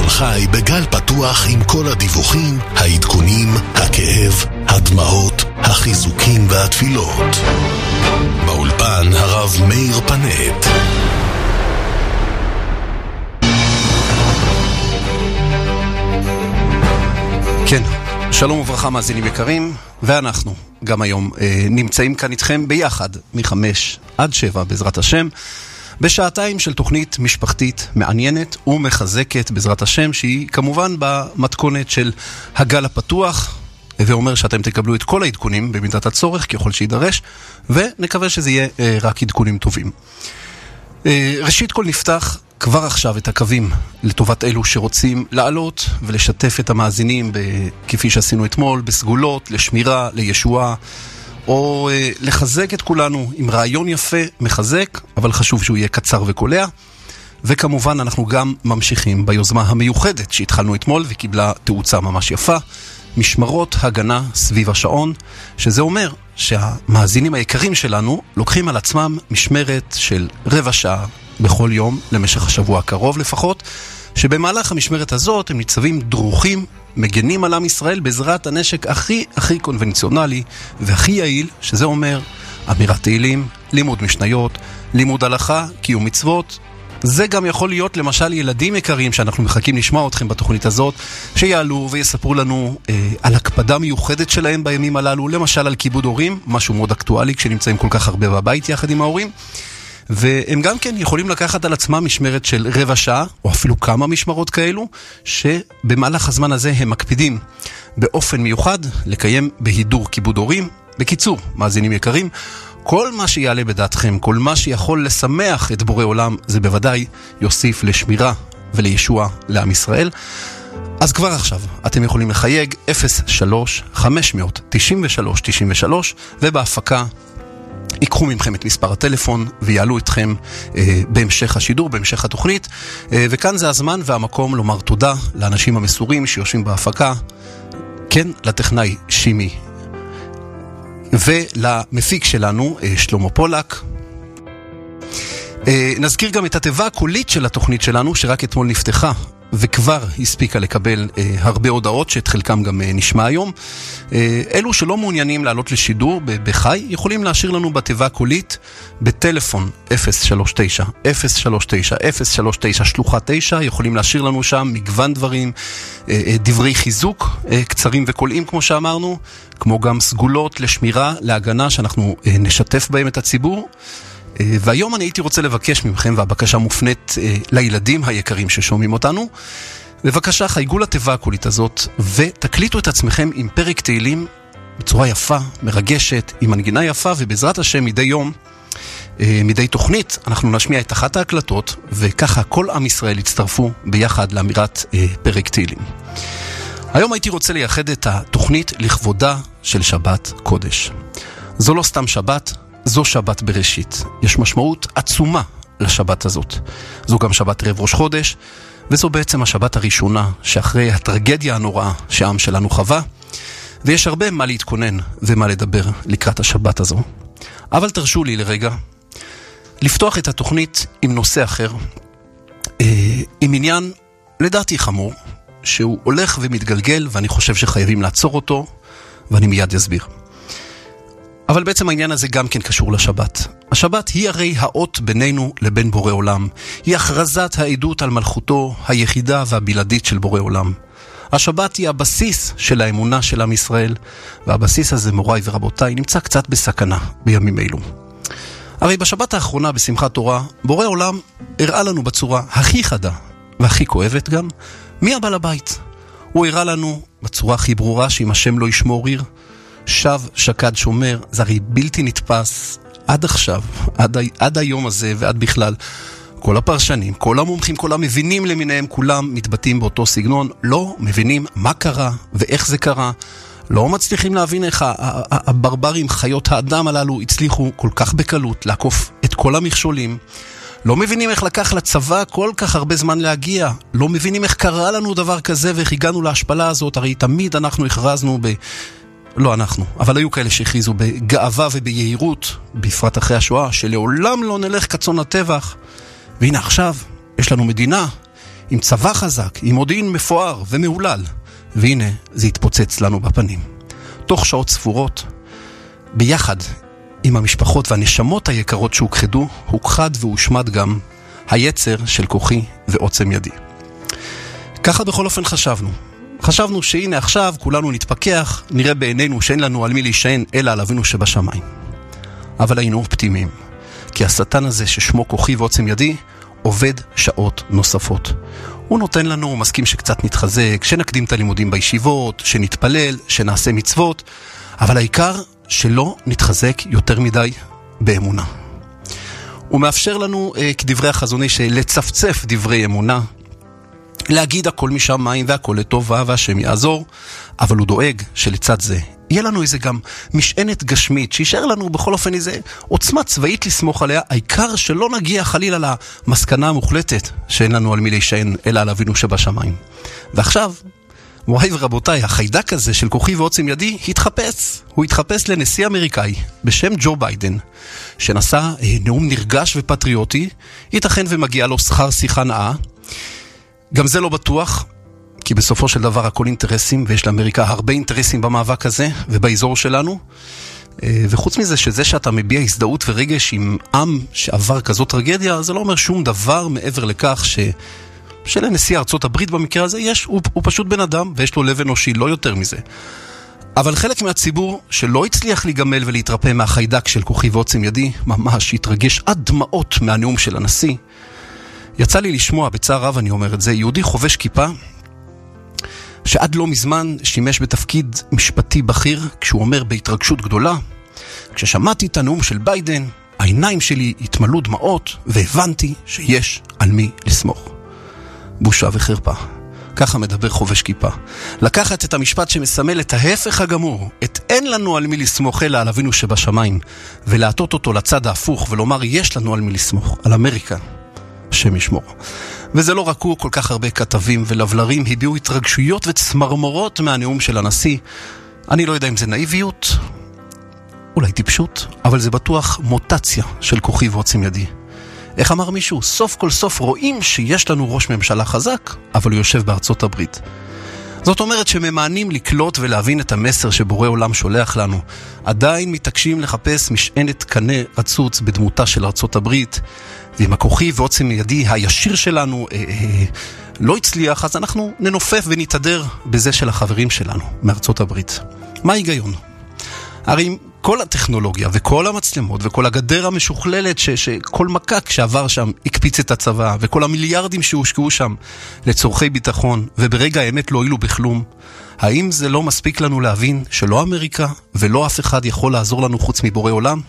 שידור חי בגל פתוח עם כל הדיווחים, העדכונים, הכאב, הדמעות, החיזוקים והתפילות. באולפן הרב מאיר פנט. כן, שלום וברכה מאזינים יקרים, ואנחנו גם היום נמצאים כאן איתכם ביחד מ-5 עד 7 בעזרת השם, בשעתיים של תוכנית משפחתית מעניינת ומחזקת בעזרת השם, שהיא כמובן במתכונת של הגל הפתוח, ואומר שאתם תקבלו את כל העדכונים במידת הצורך ככל שידרש, ונקווה שזה יהיה רק עדכונים טובים. ראשית כל נפתח כבר עכשיו את הקווים לטובת אלו שרוצים לעלות ולשתף את המאזינים כפי שעשינו אתמול, בסגולות, לשמירה, לישועה, או לחזק את כולנו עם רעיון יפה, מחזק, אבל חשוב שהוא יהיה קצר וקולע. וכמובן אנחנו גם ממשיכים ביוזמה המיוחדת שהתחלנו אתמול וקיבלה תאוצה ממש יפה, משמרות הגנה סביב השעון, שזה אומר שהמאזינים היקרים שלנו לוקחים על עצמם משמרת של רבע שעה בכל יום למשך השבוע הקרוב לפחות, שבמהלך המשמרת הזאת הם ניצבים דרוכים, מגנים על עם ישראל בעזרת הנשק הכי קונבנציונלי והכי יעיל, שזה אומר אמירת תהילים, לימוד משניות, לימוד הלכה, קיום מצוות. זה גם יכול להיות למשל ילדים יקרים שאנחנו מחכים לשמוע אתכם בתוכנית הזאת, שיעלו ויספרו לנו על הקפדה מיוחדת שלהם בימים הללו, למשל על כיבוד הורים, משהו מאוד אקטואלי כשנמצאים כל כך הרבה בבית יחד עם ההורים. והם גם כן יכולים לקחת על עצמם משמרת של רבע שעה, או אפילו כמה משמרות כאלו, שבמהלך הזמן הזה הם מקפידים באופן מיוחד לקיים בהידור כיבוד הורים. בקיצור, מאזינים יקרים, כל מה שיעלה בדעתכם, כל מה שיכול לשמח את בורא עולם, זה בוודאי יוסיף לשמירה ולישוע לעם ישראל. אז כבר עכשיו אתם יכולים לחייג 03-593-93, ובהפקה ייקחו ממכם את מספר הטלפון ויעלו אתכם בהמשך השידור, בהמשך התוכנית. וכאן זה הזמן והמקום לומר תודה לאנשים המסורים שיושבים בהפקה, כן, לטכנאי שימי, ולמפיק שלנו שלמה פולק. נזכיר גם את התיבה הקולית של התוכנית שלנו שרק אתמול נפתחה וכבר הספיקה לקבל הרבה הודעות שאת חלקם גם נשמע היום. אלו שלא מעוניינים לעלות לשידור בחי יכולים להשאיר לנו בתיבה קולית בטלפון 039 שלוחה 9, יכולים להשאיר לנו שם מגוון דברים, דברי חיזוק קצרים וקולעים כמו שאמרנו, כמו גם סגולות לשמירה, להגנה שאנחנו נשתף בהם את הציבור. והיום אני הייתי רוצה לבקש ממכם, והבקשה מופנית לילדים היקרים ששומעים אותנו, בבקשה חייגו לתיבה הקולית הזאת ותקליטו את עצמכם עם פרק תהילים בצורה יפה, מרגשת, עם מנגינה יפה, ובעזרת השם מדי יום, מדי תוכנית, אנחנו נשמיע את אחת ההקלטות, וככה כל עם ישראל יצטרפו ביחד לאמירת פרק תהילים. היום הייתי רוצה לייחד את התוכנית לכבודה של שבת קודש. זו לא סתם שבת, זו שבת בראשית. יש משמעות עצומה לשבת הזאת. זו גם שבת ערב ראש חודש, וזו בעצם השבת הראשונה שאחרי הטרגדיה הנוראה שהעם שלנו חווה, ויש הרבה מה להתכונן ומה לדבר לקראת השבת הזו. אבל תרשו לי לרגע לפתוח את התוכנית עם נושא אחר, עם עניין לדעתי חמור, שהוא הולך ומתגלגל, ואני חושב שחייבים לעצור אותו, ואני מיד אסביר. אבל בעצם העניין הזה גם כן קשור לשבת. השבת היא הרי האות בינינו לבין בורא עולם. היא הכרזת העדות על מלכותו היחידה והבלעדית של בורא עולם. השבת היא הבסיס של האמונה של עם ישראל, והבסיס הזה, מוריי ורבותיי, נמצא קצת בסכנה בימים אלו. הרי בשבת האחרונה בשמחת תורה, בורא עולם הראה לנו בצורה הכי חדה והכי כואבת גם, מי הבעל הבית. הוא הראה לנו בצורה הכי ברורה שאם השם לא ישמור עיר, שב שקד שומר. זה הרי בלתי נתפס עד עכשיו, עד היום הזה ועד בכלל. כל הפרשנים, כל המומחים, כל המבינים למיניהם, כולם מתבטאים באותו סגנון, לא מבינים מה קרה ואיך זה קרה, לא מצליחים להבין איך הברברים, חיות האדם הללו, הצליחו כל כך בקלות לעקוף את כל המכשולים, לא מבינים איך לקח לצבא כל כך הרבה זמן להגיע, לא מבינים איך קרה לנו דבר כזה ואיך הגענו להשפלה הזאת. הרי תמיד אנחנו הכרזנו לא אנחנו, אבל היו כאלה שהכריזו בגאווה וביהירות, בפרט אחרי השואה, שלעולם לא נלך כצאן לטבח. והנה עכשיו, יש לנו מדינה עם צבא חזק, עם מודיעין מפואר ומעולל. והנה, זה התפוצץ לנו בפנים. תוך שעות ספורות, ביחד עם המשפחות והנשמות היקרות שהוכחדו, הוכחד והושמד גם היצר של כוחי ועוצם ידי. ככה בכל אופן חשבנו שהנה עכשיו כולנו נתפכח, נראה בעינינו שאין לנו על מי להישען אלא על אבינו שבשמיים. אבל היינו אופטימיים, כי השטן הזה ששמו כוחי ועוצם ידי עובד שעות נוספות. הוא נותן לנו, הוא מסכים שקצת נתחזק, שנקדים את הלימודים בישיבות, שנתפלל, שנעשה מצוות, אבל העיקר שלא נתחזק יותר מדי באמונה. הוא מאפשר לנו, כדברי החזון איש, לצפצף דברי אמונה, להגיד הכל משמיים והכל לטובה והשם יעזור, אבל הוא דואג שלצד זה יהיה לנו איזה גם משענת גשמית, שישאר לנו בכל אופן איזה עוצמה צבאית לסמוך עליה, העיקר שלא נגיע חלילה למסקנה המוחלטת שאין לנו על מי להישען אלא על אבינו שבשמיים. ועכשיו, מוריי ורבותיי, החיידק הזה של כוחי ועוצם ידי הוא התחפש לנשיא אמריקאי בשם ג'ו ביידן, שנשא נאום נרגש ופטריוטי, ייתכן ומגיע לו שכר שיחה נאה. גם זה לא בטוח, כי בסופו של דבר הכל אינטרסים, ויש לאמריקה הרבה אינטרסים במאבק הזה ובאזור שלנו. וחוץ מזה שזה שאתה מביע הזדהות ורגש עם עם שעבר כזאת טרגדיה, זה לא אומר שום דבר מעבר לכך שלנשיא ארצות הברית במקרה הזה הוא פשוט בן אדם ויש לו לב אנושי, לא יותר מזה. אבל חלק מהציבור שלא הצליח להיגמל ולהתרפא מהחיידק של כוחי ועוצם ידי, ממש התרגש עד דמעות מהנאום של הנשיא. יצא לי לשמוע, בצער רב אני אומר את זה, יהודי חובש כיפה, שעד לא מזמן שימש בתפקיד משפטי בכיר, כשהוא אומר בהתרגשות גדולה, כששמעתי את הנאום של ביידן, העיניים שלי התמלאו דמעות, והבנתי שיש על מי לסמוך. בושה וחרפה. ככה מדבר חובש כיפה. לקחת את המשפט שמסמל את ההפך הגמור, את אין לנו על מי לסמוך אלא על אבינו שבשמיים, ולהטות אותו לצד ההפוך ולומר יש לנו על מי לסמוך, על אמריקה. השם ישמור. וזה לא רק הוא, כל כך הרבה כתבים ולבלרים הביעו התרגשויות וצמרמורות מהנאום של הנשיא. אני לא יודע אם זה נאיביות, אולי טיפשות, אבל זה בטוח מוטציה של כוחי ועוצם ידי. איך אמר מישהו? סוף כל סוף רואים שיש לנו ראש ממשלה חזק, אבל הוא יושב בארצות הברית. זאת אומרת שממענים לקלוט ולהבין את המסר שבורא עולם שולח לנו. עדיין מתעקשים לחפש משענת קנה רצוץ בדמותה של ארצות הברית, ואם הכוחי ועוצם ידי הישיר שלנו לא הצליח, אז אנחנו ננופף ונתהדר בזה של החברים שלנו מארצות הברית. מה ההיגיון? הרי כל הטכנולוגיה וכל המצלמות וכל הגדר המשוכללת שכל מקק שעבר שם הקפיץ את הצבא, וכל המיליארדים שהושקעו שם לצורכי ביטחון וברגע האמת לא הועילו בכלום, האם זה לא מספיק לנו להבין שלא אמריקה ולא אף אחד יכול לעזור לנו חוץ מבורא עולם?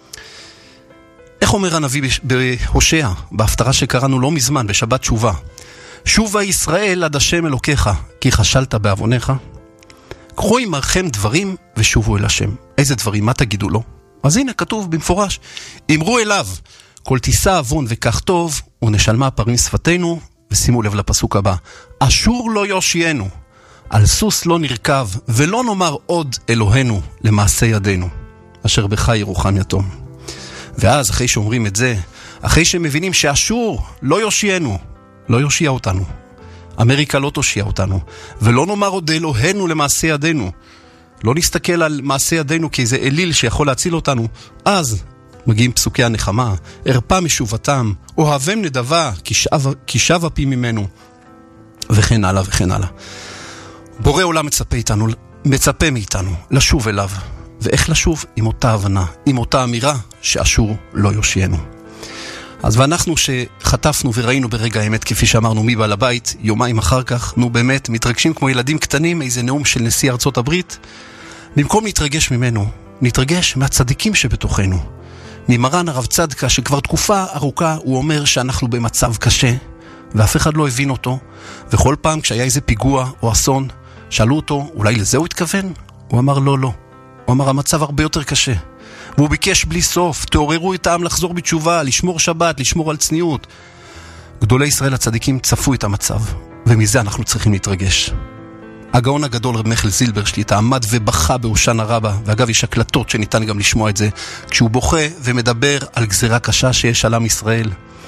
איך אומר הנביא בהושע, בהפטרה שקראנו לא מזמן, בשבת תשובה? שובה ישראל עד השם אלוקיך, כי חשלת בעוונך. קחו עמכם דברים ושובו אל השם. איזה דברים? מה תגידו לו? אז הנה כתוב במפורש, אמרו אליו, כל תישא עוון וכך טוב, ונשלמה פרים שפתנו, ושימו לב לפסוק הבא, אשור לא יושיענו, על סוס לא נרכב, ולא נאמר עוד אלוהינו למעשה ידינו, אשר בך ירוחם יתום. ואז אחרי שאומרים את זה, אחרי שמבינים שאשור לא יושיענו, לא יושיע אותנו, אמריקה לא תושיע אותנו, ולא נאמר עוד אלוהינו למעשה ידינו, לא נסתכל על מעשה ידינו כאיזה אליל שיכול להציל אותנו, אז מגיעים פסוקי הנחמה, הרפה משובתם, אוהבם נדבה, כי שב אפי ממנו, וכן הלאה וכן הלאה. בורא עולם מצפה מאיתנו לשוב אליו, ואיך לשוב? עם אותה הבנה, עם אותה אמירה שאשור לא יושיענו. אז ואנחנו שחטפנו וראינו ברגע האמת, כפי שאמרנו מי בעל הבית, יומיים אחר כך, באמת מתרגשים כמו ילדים קטנים, איזה נאום של נשיא ארצות הברית, במקום להתרגש ממנו, נתרגש מהצדיקים שבתוכנו, ממרן הרב צדקה שכבר תקופה ארוכה הוא אומר שאנחנו במצב קשה, ואף אחד לא הבין אותו, וכל פעם כשהיה איזה פיגוע או אסון, שאלו אותו, אולי לזה הוא התכוון? הוא אמר לא, לא. הוא אמר המצב הרבה יותר קשה. והוא ביקש בלי סוף, תעוררו את העם לחזור בתשובה, לשמור שבת, לשמור על צניעות. גדולי ישראל הצדיקים צפו את המצב, ומזה אנחנו צריכים להתרגש. הגאון הגדול רב מיכל זילבר שליטה עמד ובכה בהושענא רבה, ואגב יש הקלטות שניתן גם לשמוע את זה, כשהוא בוכה ומדבר על גזירה קשה שיש על עם ישראל.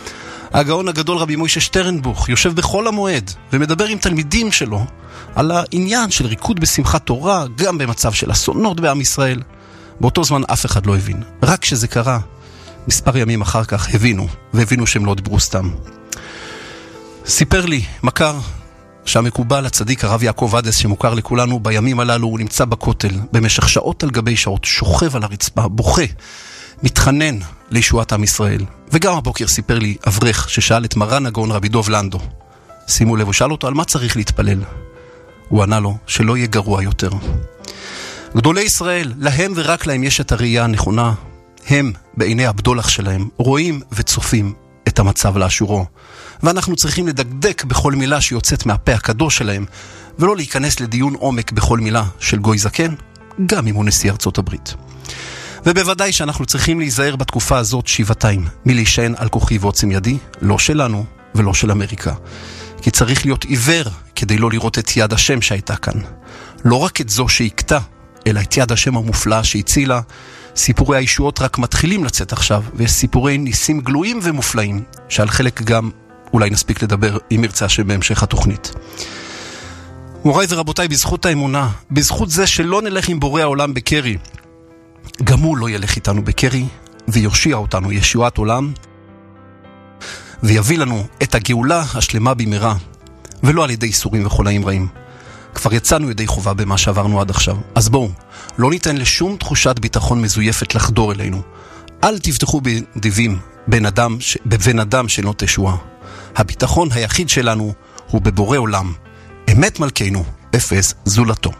הגאון הגדול רבי מוישה שטרנבוך יושב בכל המועד ומדבר עם תלמידים שלו על העניין של ריקוד בשמחת תורה גם במצב של אסונות בעם ישראל. באותו זמן אף אחד לא הבין. רק כשזה קרה, מספר ימים אחר כך הבינו שהם לא דיברו סתם. סיפר לי מכר שהמקובל הצדיק הרב יעקב אדס שמוכר לכולנו בימים הללו, הוא נמצא בכותל במשך שעות על גבי שעות, שוכב על הרצפה, בוכה, מתחנן לישועת עם ישראל. וגם הבוקר סיפר לי אברך ששאל את מרן הגאון רבי דוב לנדו, שימו לב, הוא שאל אותו על מה צריך להתפלל. הוא ענה לו שלא יהיה גרוע יותר. גדולי ישראל, להם ורק להם יש את הראייה הנכונה. הם בעיני הבדולח שלהם רואים וצופים את המצב לאשורו, ואנחנו צריכים לדקדק בכל מילה שיוצאת מהפה הקדוש שלהם, ולא להיכנס לדיון עומק בכל מילה של גוי זקן, גם אם הוא נשיא ארצות הברית. ובוודאי שאנחנו צריכים להיזהר בתקופה הזאת שבעתיים מלהישען על כוחי ועוצם ידי, לא שלנו ולא של אמריקה, כי צריך להיות עיוור כדי לא לראות את יד השם שהייתה כאן, לא רק את זו שהקטה, אלא את יד השם המופלאה שהצילה. סיפורי הישועות רק מתחילים לצאת עכשיו, ויש סיפורי ניסים גלויים ומופלאים, שעל חלק גם אולי נספיק לדבר אם ירצה השם בהמשך התוכנית. מוריי ורבותיי, בזכות האמונה, בזכות זה שלא נלך עם בורא העולם בקרי, גם הוא לא ילך איתנו בקרי, ויושיע אותנו ישועת עולם, ויביא לנו את הגאולה השלמה במהרה, ולא על ידי איסורים וחולאים רעים. כבר יצאנו ידי חובה במה שעברנו עד עכשיו. אז בואו, לא ניתן לשום תחושת ביטחון מזויפת לחדור אלינו. אל תבטחו בדיבים בבן אדם שלא תשועה. הביטחון היחיד שלנו הוא בבורא עולם. אמת מלכנו, אפס זולתו.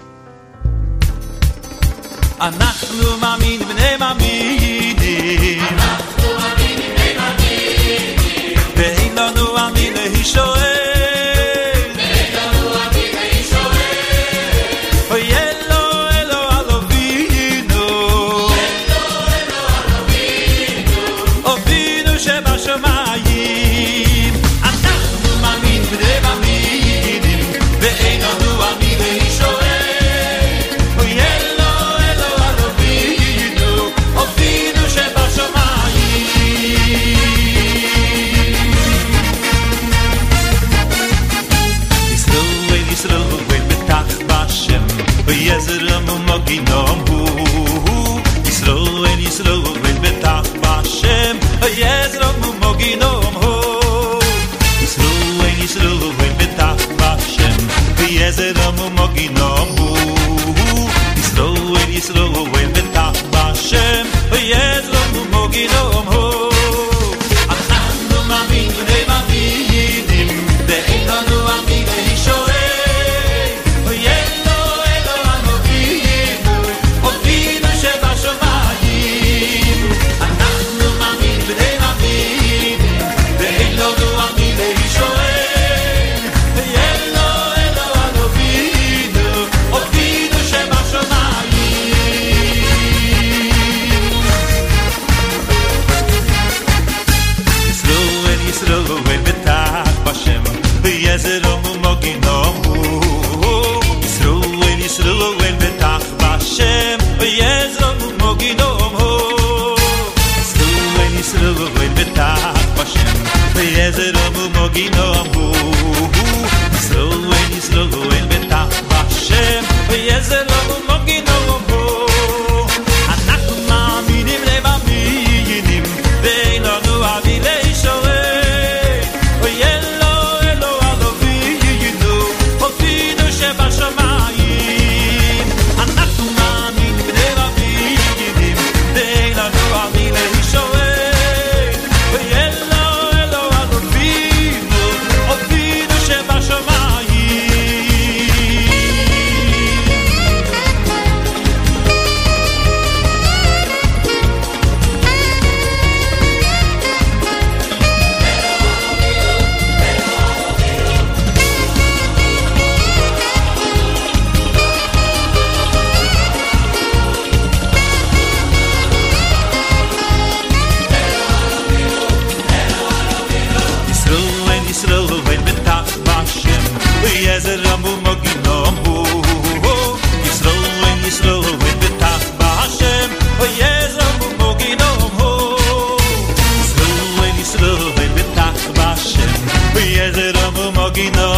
אנחנו מאמין בני מאמינים, אנחנו מאמין בני מאמינים, ואין לנו מאמין להישואל, ואין לנו מאמין להישואל, אוי אלו אלו אלובינו, אלו אלו אלובינו, אבינו שבשמיים. אנחנו מאמין בני מאמינים, ואין לנו מאמין להישואל, יזרם ומגיnom hu Yisroel Yisroel betach b'Hashem יזרם ומגיnom hu Yisroel Yisroel betach b'Hashem יזרם ומגיnom hu Yisroel Yisroel betach b'Hashem יזרם ומגיnom hu אנחנו מאמינים מאמינים ואין לנו מאמין להישואל יזרום ומגיnom hu Yisroel Yisroel betach b'Hashem יזרום ומגיnom hu Yisroel Yisroel betach b'Hashem יזרום ומגיnom hu Yisroel Yisroel betach b'Hashem יזרום ומגיnom hu אנחנו מאמינים למאמינים ואין לנו אבי להישואל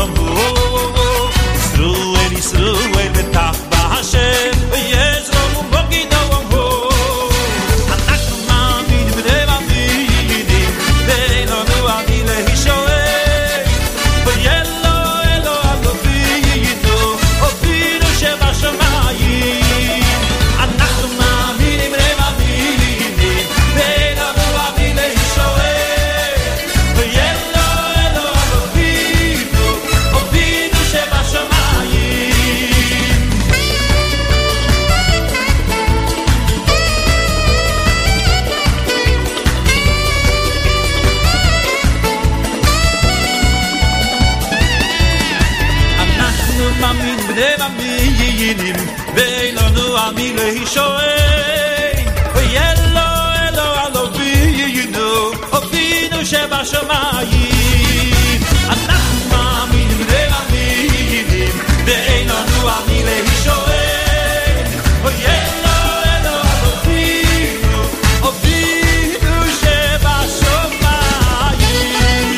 Israel, Israel, betach b'Hashem, v'yezrom u'mogido amho. אנחנו מאמינים בני מאמינים, ואין לנו אני להישואל. ויאלו אלו אלוהינו, אבינו שבשמיים. אנחנו מאמינים בני מאמינים, ואין לנו אני להישואל. ויאלו אלו אלוהינו, אבינו שבשמיים. אנחנו מאמין בני מאמינים, ואין לנו עמי להישואל. ויאלו אלו אלוהינו, אבינו שבשמיים. אנחנו מאמין בני מאמינים, ואין לנו עמי להישואל. ויאלו אלו אלוהינו, אבינו שבשמיים.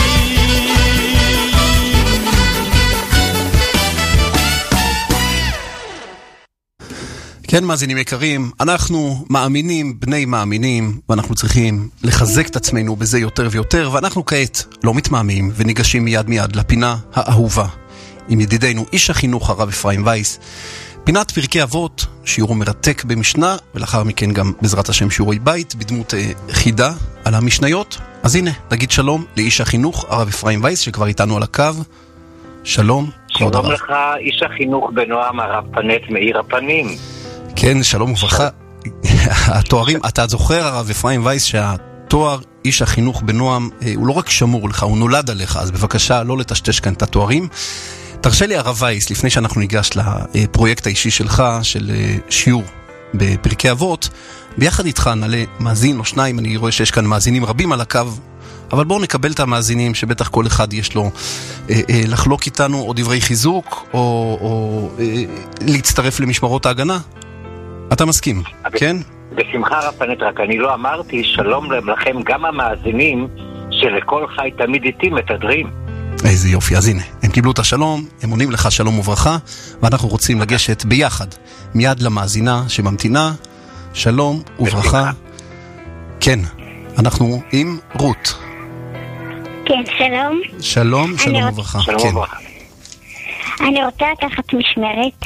כן, מאזינים יקרים, אנחנו מאמינים, בני מאמינים, ואנחנו צריכים לחזק את עצמנו בזה יותר ויותר, ואנחנו כעת לא מתמהמים וניגשים מיד מיד לפינה האהובה עם ידידנו איש החינוך הרב אפרים וייס, פינת פרקי אבות, שיעור מרתק במשנה, ולאחר מכן גם בעזרת השם שיעורי בית בדמות חידה על המשניות. אז הנה, נגיד שלום לאיש החינוך הרב אפרים וייס שכבר איתנו על הקו. שלום, כבוד הרב. שלום לך, איש החינוך בנועם הרב פנט מאיר הפנים. כן, שלום וברכה. התוארים, אתה זוכר הרב אפרים וייס שהתואר איש החינוך בנועם הוא לא רק שמור לך, הוא נולד עליך, אז בבקשה לא לטשטש כאן את התוארים. תרשה לי הרב וייס, לפני שאנחנו ניגש לפרויקט האישי שלך, של שיעור בפרקי אבות, ביחד איתך נעלה מאזין או שניים, אני רואה שיש כאן מאזינים רבים על הקו, אבל בואו נקבל את המאזינים שבטח כל אחד יש לו לחלוק איתנו או דברי חיזוק או להצטרף למשמרות ההגנה. אתה מסכים, כן? בשמחה רב פנט, רק אני לא אמרתי שלום לכם גם המאזינים שלכל חי תמיד איתי מתדרים. איזה יופי, אז הנה, הם קיבלו את השלום, הם עונים לך שלום וברכה, ואנחנו רוצים לגשת ביחד מיד למאזינה שממתינה. שלום וברכה. כן, אנחנו עם רות. כן, שלום. שלום, שלום וברכה. שלום כן. וברכה. אני רוצה לקחת משמרת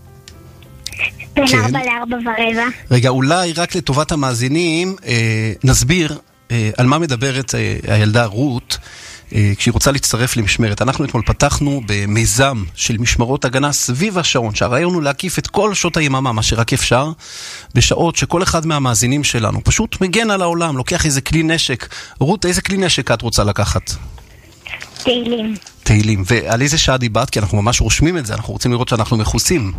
בין 4:4:15. רגע, אולי רק לטובת המאזינים נסביר על מה מדברת הילדה רות כשהיא רוצה להצטרף למשמרת. אנחנו אתמול פתחנו במיזם של משמרות הגנה סביב השעון, שהרעיון הוא להקיף את כל שעות היממה, מה שרק אפשר, בשעות שכל אחד מהמאזינים שלנו פשוט מגן על העולם, לוקח איזה כלי נשק. רות, איזה כלי נשק את רוצה לקחת? תהילים. תהילים. ועל איזה שעה דיברת? כי אנחנו ממש רושמים את זה, אנחנו רוצים לראות שאנחנו מחוסים.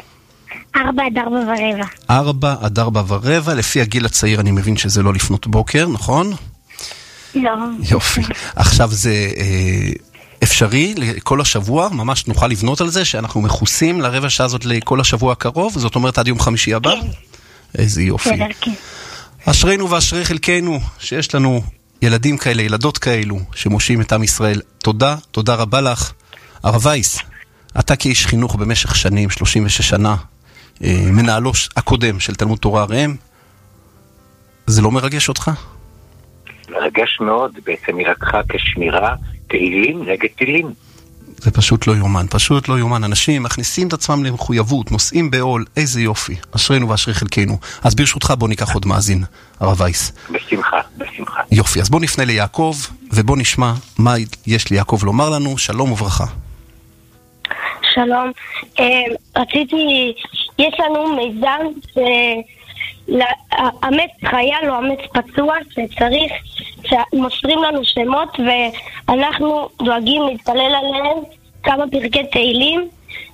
4:4:15. 4:4:15, לפי הגיל הצעיר אני מבין שזה לא לפנות בוקר, נכון? לא. יופי. עכשיו זה אפשרי לכל השבוע, ממש נוכל לבנות על זה שאנחנו מחוסים לרבע שעה הזאת לכל השבוע הקרוב, זאת אומרת עד יום חמישי הבא? כן. איזה יופי. בסדר, כן. אשרינו ואשרי חלקנו שיש לנו ילדים כאלה, ילדות כאלו שמושיעים את עם ישראל. תודה, תודה רבה לך. הרב וייס, אתה כאיש חינוך במשך שנים, 36 שנה, מנהלו הקודם של תלמוד תורה ראם, זה לא מרגש אותך? מרגש מאוד, בעצם היא לקחה כשמירה תהילים נגד טילים. זה פשוט לא יומן, פשוט לא יומן. אנשים מכניסים את עצמם למחויבות, נושאים בעול, איזה יופי. אשרינו ואשרי חלקנו. אז ברשותך בוא ניקח עוד מאזין, הרב וייס. בשמחה, בשמחה. יופי, אז בוא נפנה ליעקב, ובוא נשמע מה יש ליעקב לומר לנו. שלום וברכה. שלום. רציתי, יש לנו מיזם לאמץ חייל או אמץ פצוע שצריך, שמוסרים לנו שמות ואנחנו דואגים להתפלל עליהם כמה פרקי תהילים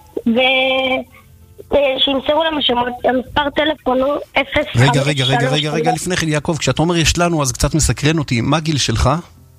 שימסרו לנו שמות. המספר טלפון הוא 053. רגע, לפני כן יעקב, כשאת אומר יש לנו אז קצת מסקרן אותי, מה גיל שלך?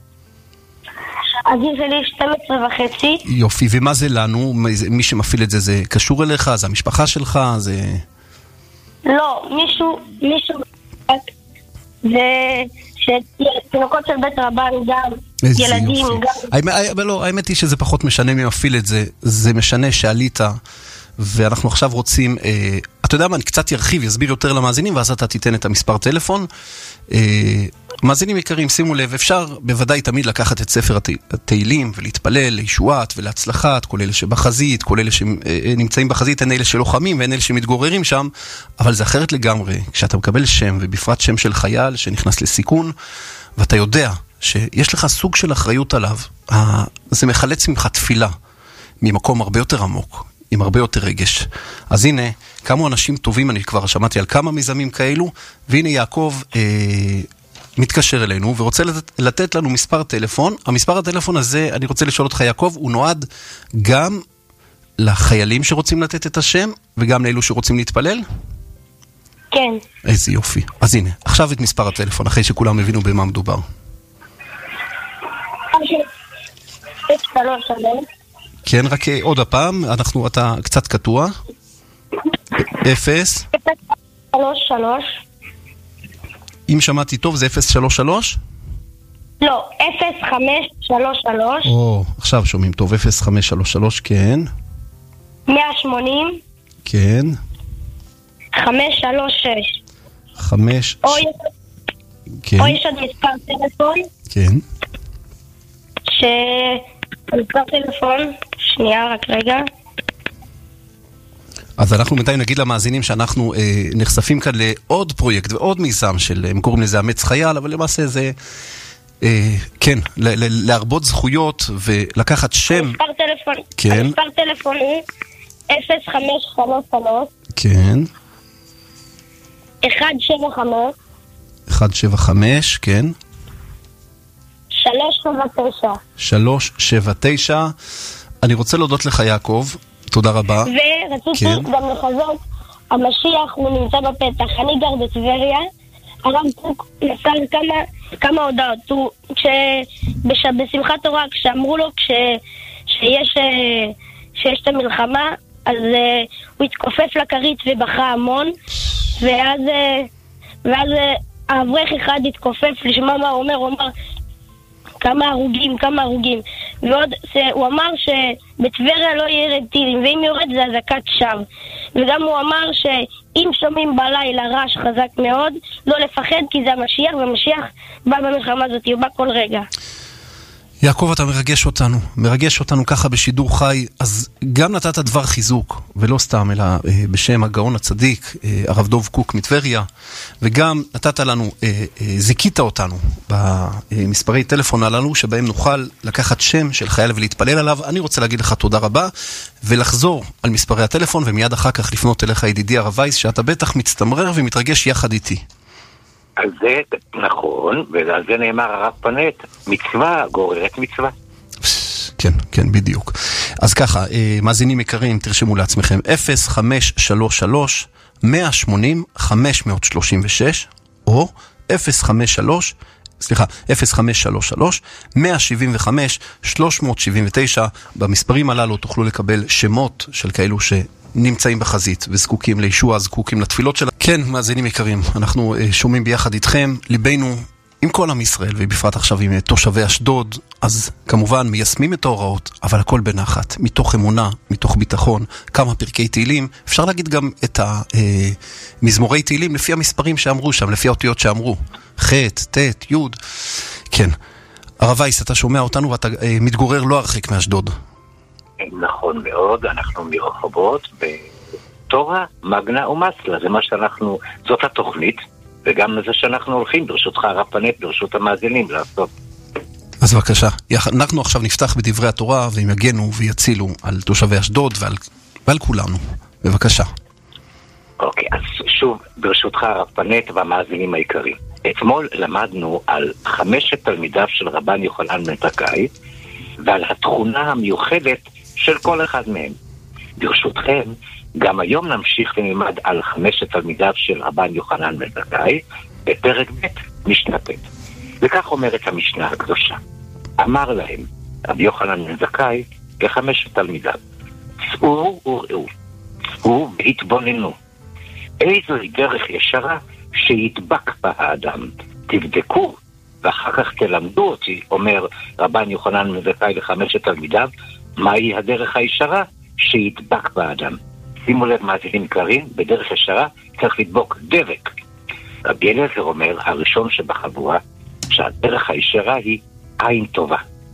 הגיל שלי 12.5. יופי, ומה זה לנו? מי שמפעיל את זה, זה קשור אליך? זה המשפחה שלך? זה... לא, מישהו ושהוא שתינוקות של בית רבן גם, ילדים גם. לא, האמת היא שזה פחות משנה מי מפעיל את זה, זה משנה שעלית, ואנחנו עכשיו רוצים, אתה יודע מה, אני קצת ירחיב, יסביר יותר למאזינים, ואז אתה תיתן את המספר טלפון. מאזינים יקרים, שימו לב, אפשר בוודאי תמיד לקחת את ספר התהילים ולהתפלל לישועת ולהצלחת, כל אלה שבחזית, כל אלה שנמצאים בחזית, אין אלה שלוחמים ואין אלה שמתגוררים שם, אבל זה אחרת לגמרי, כשאתה מקבל שם, ובפרט שם של חייל שנכנס לסיכון, ואתה יודע שיש לך סוג של אחריות עליו, זה מחלץ ממך תפילה, ממקום הרבה יותר עמוק, עם הרבה יותר רגש. אז הנה, כמה אנשים טובים, אני כבר שמעתי על כמה מיזמים כאלו, והנה יעקב מתקשר אלינו, ורוצה לתת לנו מספר טלפון. המספר הטלפון הזה, אני רוצה לשאול אותך יעקב, הוא נועד גם לחיילים שרוצים לתת את השם, וגם לאלו שרוצים להתפלל? כן. איזה יופי. אז הנה, עכשיו את מספר הטלפון, אחרי שכולם הבינו במה מדובר. 03. כן, רק עוד הפעם, אתה קצת קטוע. 0. 03. אם שמעתי טוב, זה 033? לא, 0533. עכשיו שומעים טוב, 0533, כן. 180. כן. 536. 5. כן. או יש עוד מספר טלפון. כן. מספר טלפון, שנייה, רק רגע. אז אנחנו בינתיים נגיד למאזינים שאנחנו נחשפים כאן לעוד פרויקט ועוד מיזם של, הם קוראים לזה אמץ חייל, אבל למעשה זה, כן, להרבות זכויות ולקחת שם. מספר טלפון, כן. מספר טלפון הוא 0533. כן. 175. 175, כן. 379. 379. אני רוצה להודות לך יעקב, תודה רבה. ורציתי גם לחזות, המשיח הוא נמצא בפתח, אני גר בטבריה, הרב קוק נסע כמה הודעות, בשמחת תורה כשאמרו לו שיש את המלחמה, אז הוא התכופף לכרית ובכה המון, ואז האברך אחד התכופף לשמוע מה הוא אומר, הוא אמר כמה הרוגים, ועוד הוא אמר שבטבריה לא ירד טילים, ואם יורד זה אזעקת שווא, וגם הוא אמר שאם שומעים בלילה רעש חזק מאוד, לא לפחד כי זה המשיח, והמשיח בא במלחמה הזאת, הוא בא כל רגע. יעקב, אתה מרגש אותנו ככה בשידור חי, אז גם נתת דבר חיזוק, ולא סתם, אלא בשם הגאון הצדיק, הרב דוב קוק מטבריה, וגם נתת לנו, זיקית אותנו במספרי טלפון הללו, שבהם נוכל לקחת שם של חייל ולהתפלל עליו. אני רוצה להגיד לך תודה רבה, ולחזור על מספרי הטלפון, ומיד אחר כך לפנות אליך ידידי הרב וייס, שאתה בטח מצטמרר ומתרגש יחד איתי. על זה נכון, ועל זה נאמר הרב פנט, מצווה גוררת מצווה. כן, כן, בדיוק. אז ככה, מאזינים יקרים, תרשמו לעצמכם 0533 180 536 או 053 175 379. במספרים הללו תוכלו לקבל שמות של כאלו שנמצאים בחזית וזקוקים לישוע, זקוקים לתפילות שלה. כן, מאזינים יקרים, אנחנו שומעים ביחד איתכם, ליבנו עם כל עם ישראל, ובפרט עכשיו עם תושבי אשדוד, אז כמובן מיישמים את ההוראות, אבל הכל בנחת, מתוך אמונה, מתוך ביטחון, כמה פרקי תהילים, אפשר להגיד גם את המזמורי תהילים לפי המספרים שאמרו שם, לפי האותיות שאמרו, ח', ט', י', כן. הרב וייס, אתה שומע אותנו ואתה מתגורר לא הרחק מאשדוד. נכון מאוד, אנחנו מרחובות בתורה, מגנה ומסלה, זה מה שאנחנו, זאת התוכנית, וגם זה שאנחנו הולכים, ברשותך הרב פנט, ברשות המאזינים, לעשות. אז בבקשה, אנחנו עכשיו נפתח בדברי התורה, והם יגנו ויצילו על תושבי אשדוד ועל כולנו. בבקשה. אוקיי, אז שוב, ברשותך הרב פנט והמאזינים העיקריים. אתמול למדנו על 5 תלמידיו של רבן יוחנן בן זכאי, ועל התכונה המיוחדת של כל אחד מהם. ברשותכם, גם היום נמשיך ונלמד על 5 תלמידיו של רבן יוחנן בן זכאי, בפרק ב' משנה ב'. וכך אומרת המשנה הקדושה. אמר להם, רבי יוחנן בן זכאי, ל5 תלמידיו, צאו וראו, צאו והתבוננו. איזוהי דרך ישרה שידבק בה האדם. תבדקו ואחר כך תלמדו אותי, אומר רבן יוחנן בן זכאי לחמשת תלמידיו, מהי הדרך הישרה שידבק באדם. שימו לב מאזינים יקרים, בדרך ישרה צריך לדבוק דבק. רבי אליעזר אומר, הראשון שבחבורה, שהדרך הישרה היא עין טובה.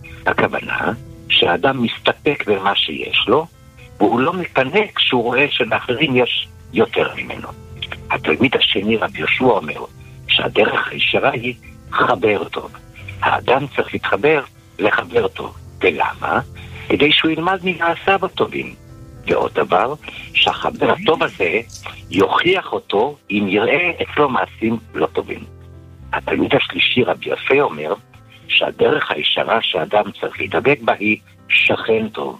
הכוונה שהאדם מסתפק במה שיש לו, והוא לא מפנק כשהוא רואה שלאחרים יש יותר ממנו. התלמיד השני רבי יהושע אומר, שהדרך הישרה היא חבר טוב. האדם צריך להתחבר לחבר טוב. ולמה? כדי שהוא ילמד ממעשיו הטובים. ועוד דבר, שהחבר הטוב הזה יוכיח אותו אם יראה אצלו מעשים לא טובים. התלמיד השלישי רבי יפה אומר, שהדרך הישרה שאדם צריך להתדבק בה היא שכן טוב.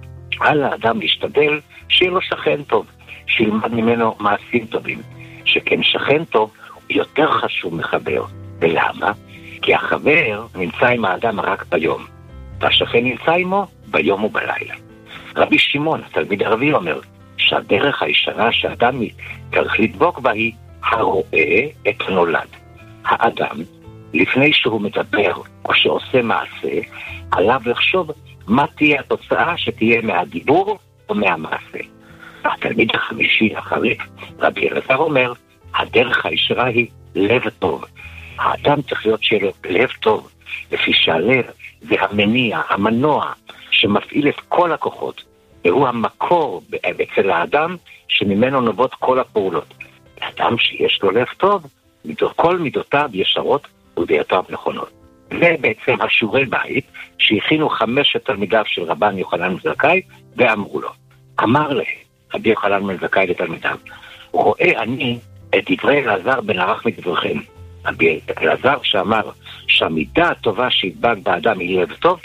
על האדם להשתדל שיהיה לו שכן טוב, שילמד ממנו מעשים טובים. שכן שכן טוב הוא יותר חשוב מחבר. ולמה? כי החבר נמצא עם האדם רק ביום, והשכן נמצא עמו ביום ובלילה. רבי שמעון, התלמיד הרביעי, אומר שהדרך הישרה שאדם צריך לדבוק בה היא הרואה את הנולד. האדם, לפני שהוא מדבר או שעושה מעשה, עליו לחשוב מה תהיה התוצאה שתהיה מהדיבור או מהמעשה. התלמיד החמישי החריף, רבי אלעזר, אומר, הדרך הישרה היא לב טוב. האדם צריך להיות שיהיה לו לב טוב, לפי שהלב זה המניע, המנוע, שמפעיל את כל הכוחות. והוא המקור אצל האדם שממנו נובעות כל הפעולות. האדם שיש לו לב טוב, כל מידותיו ישרות ודעותיו נכונות. זה בעצם השיעורי בית שהכינו 5 תלמידיו של רבן יוחנן בן זכאי, ואמרו לו, אמר להם רבי יוחנן בן זכאי לתלמידיו, רואה אני את דברי אלעזר בן ערך מדבריכם. רבי אלעזר שאמר שהמידה הטובה שידבק באדם היא לב טוב,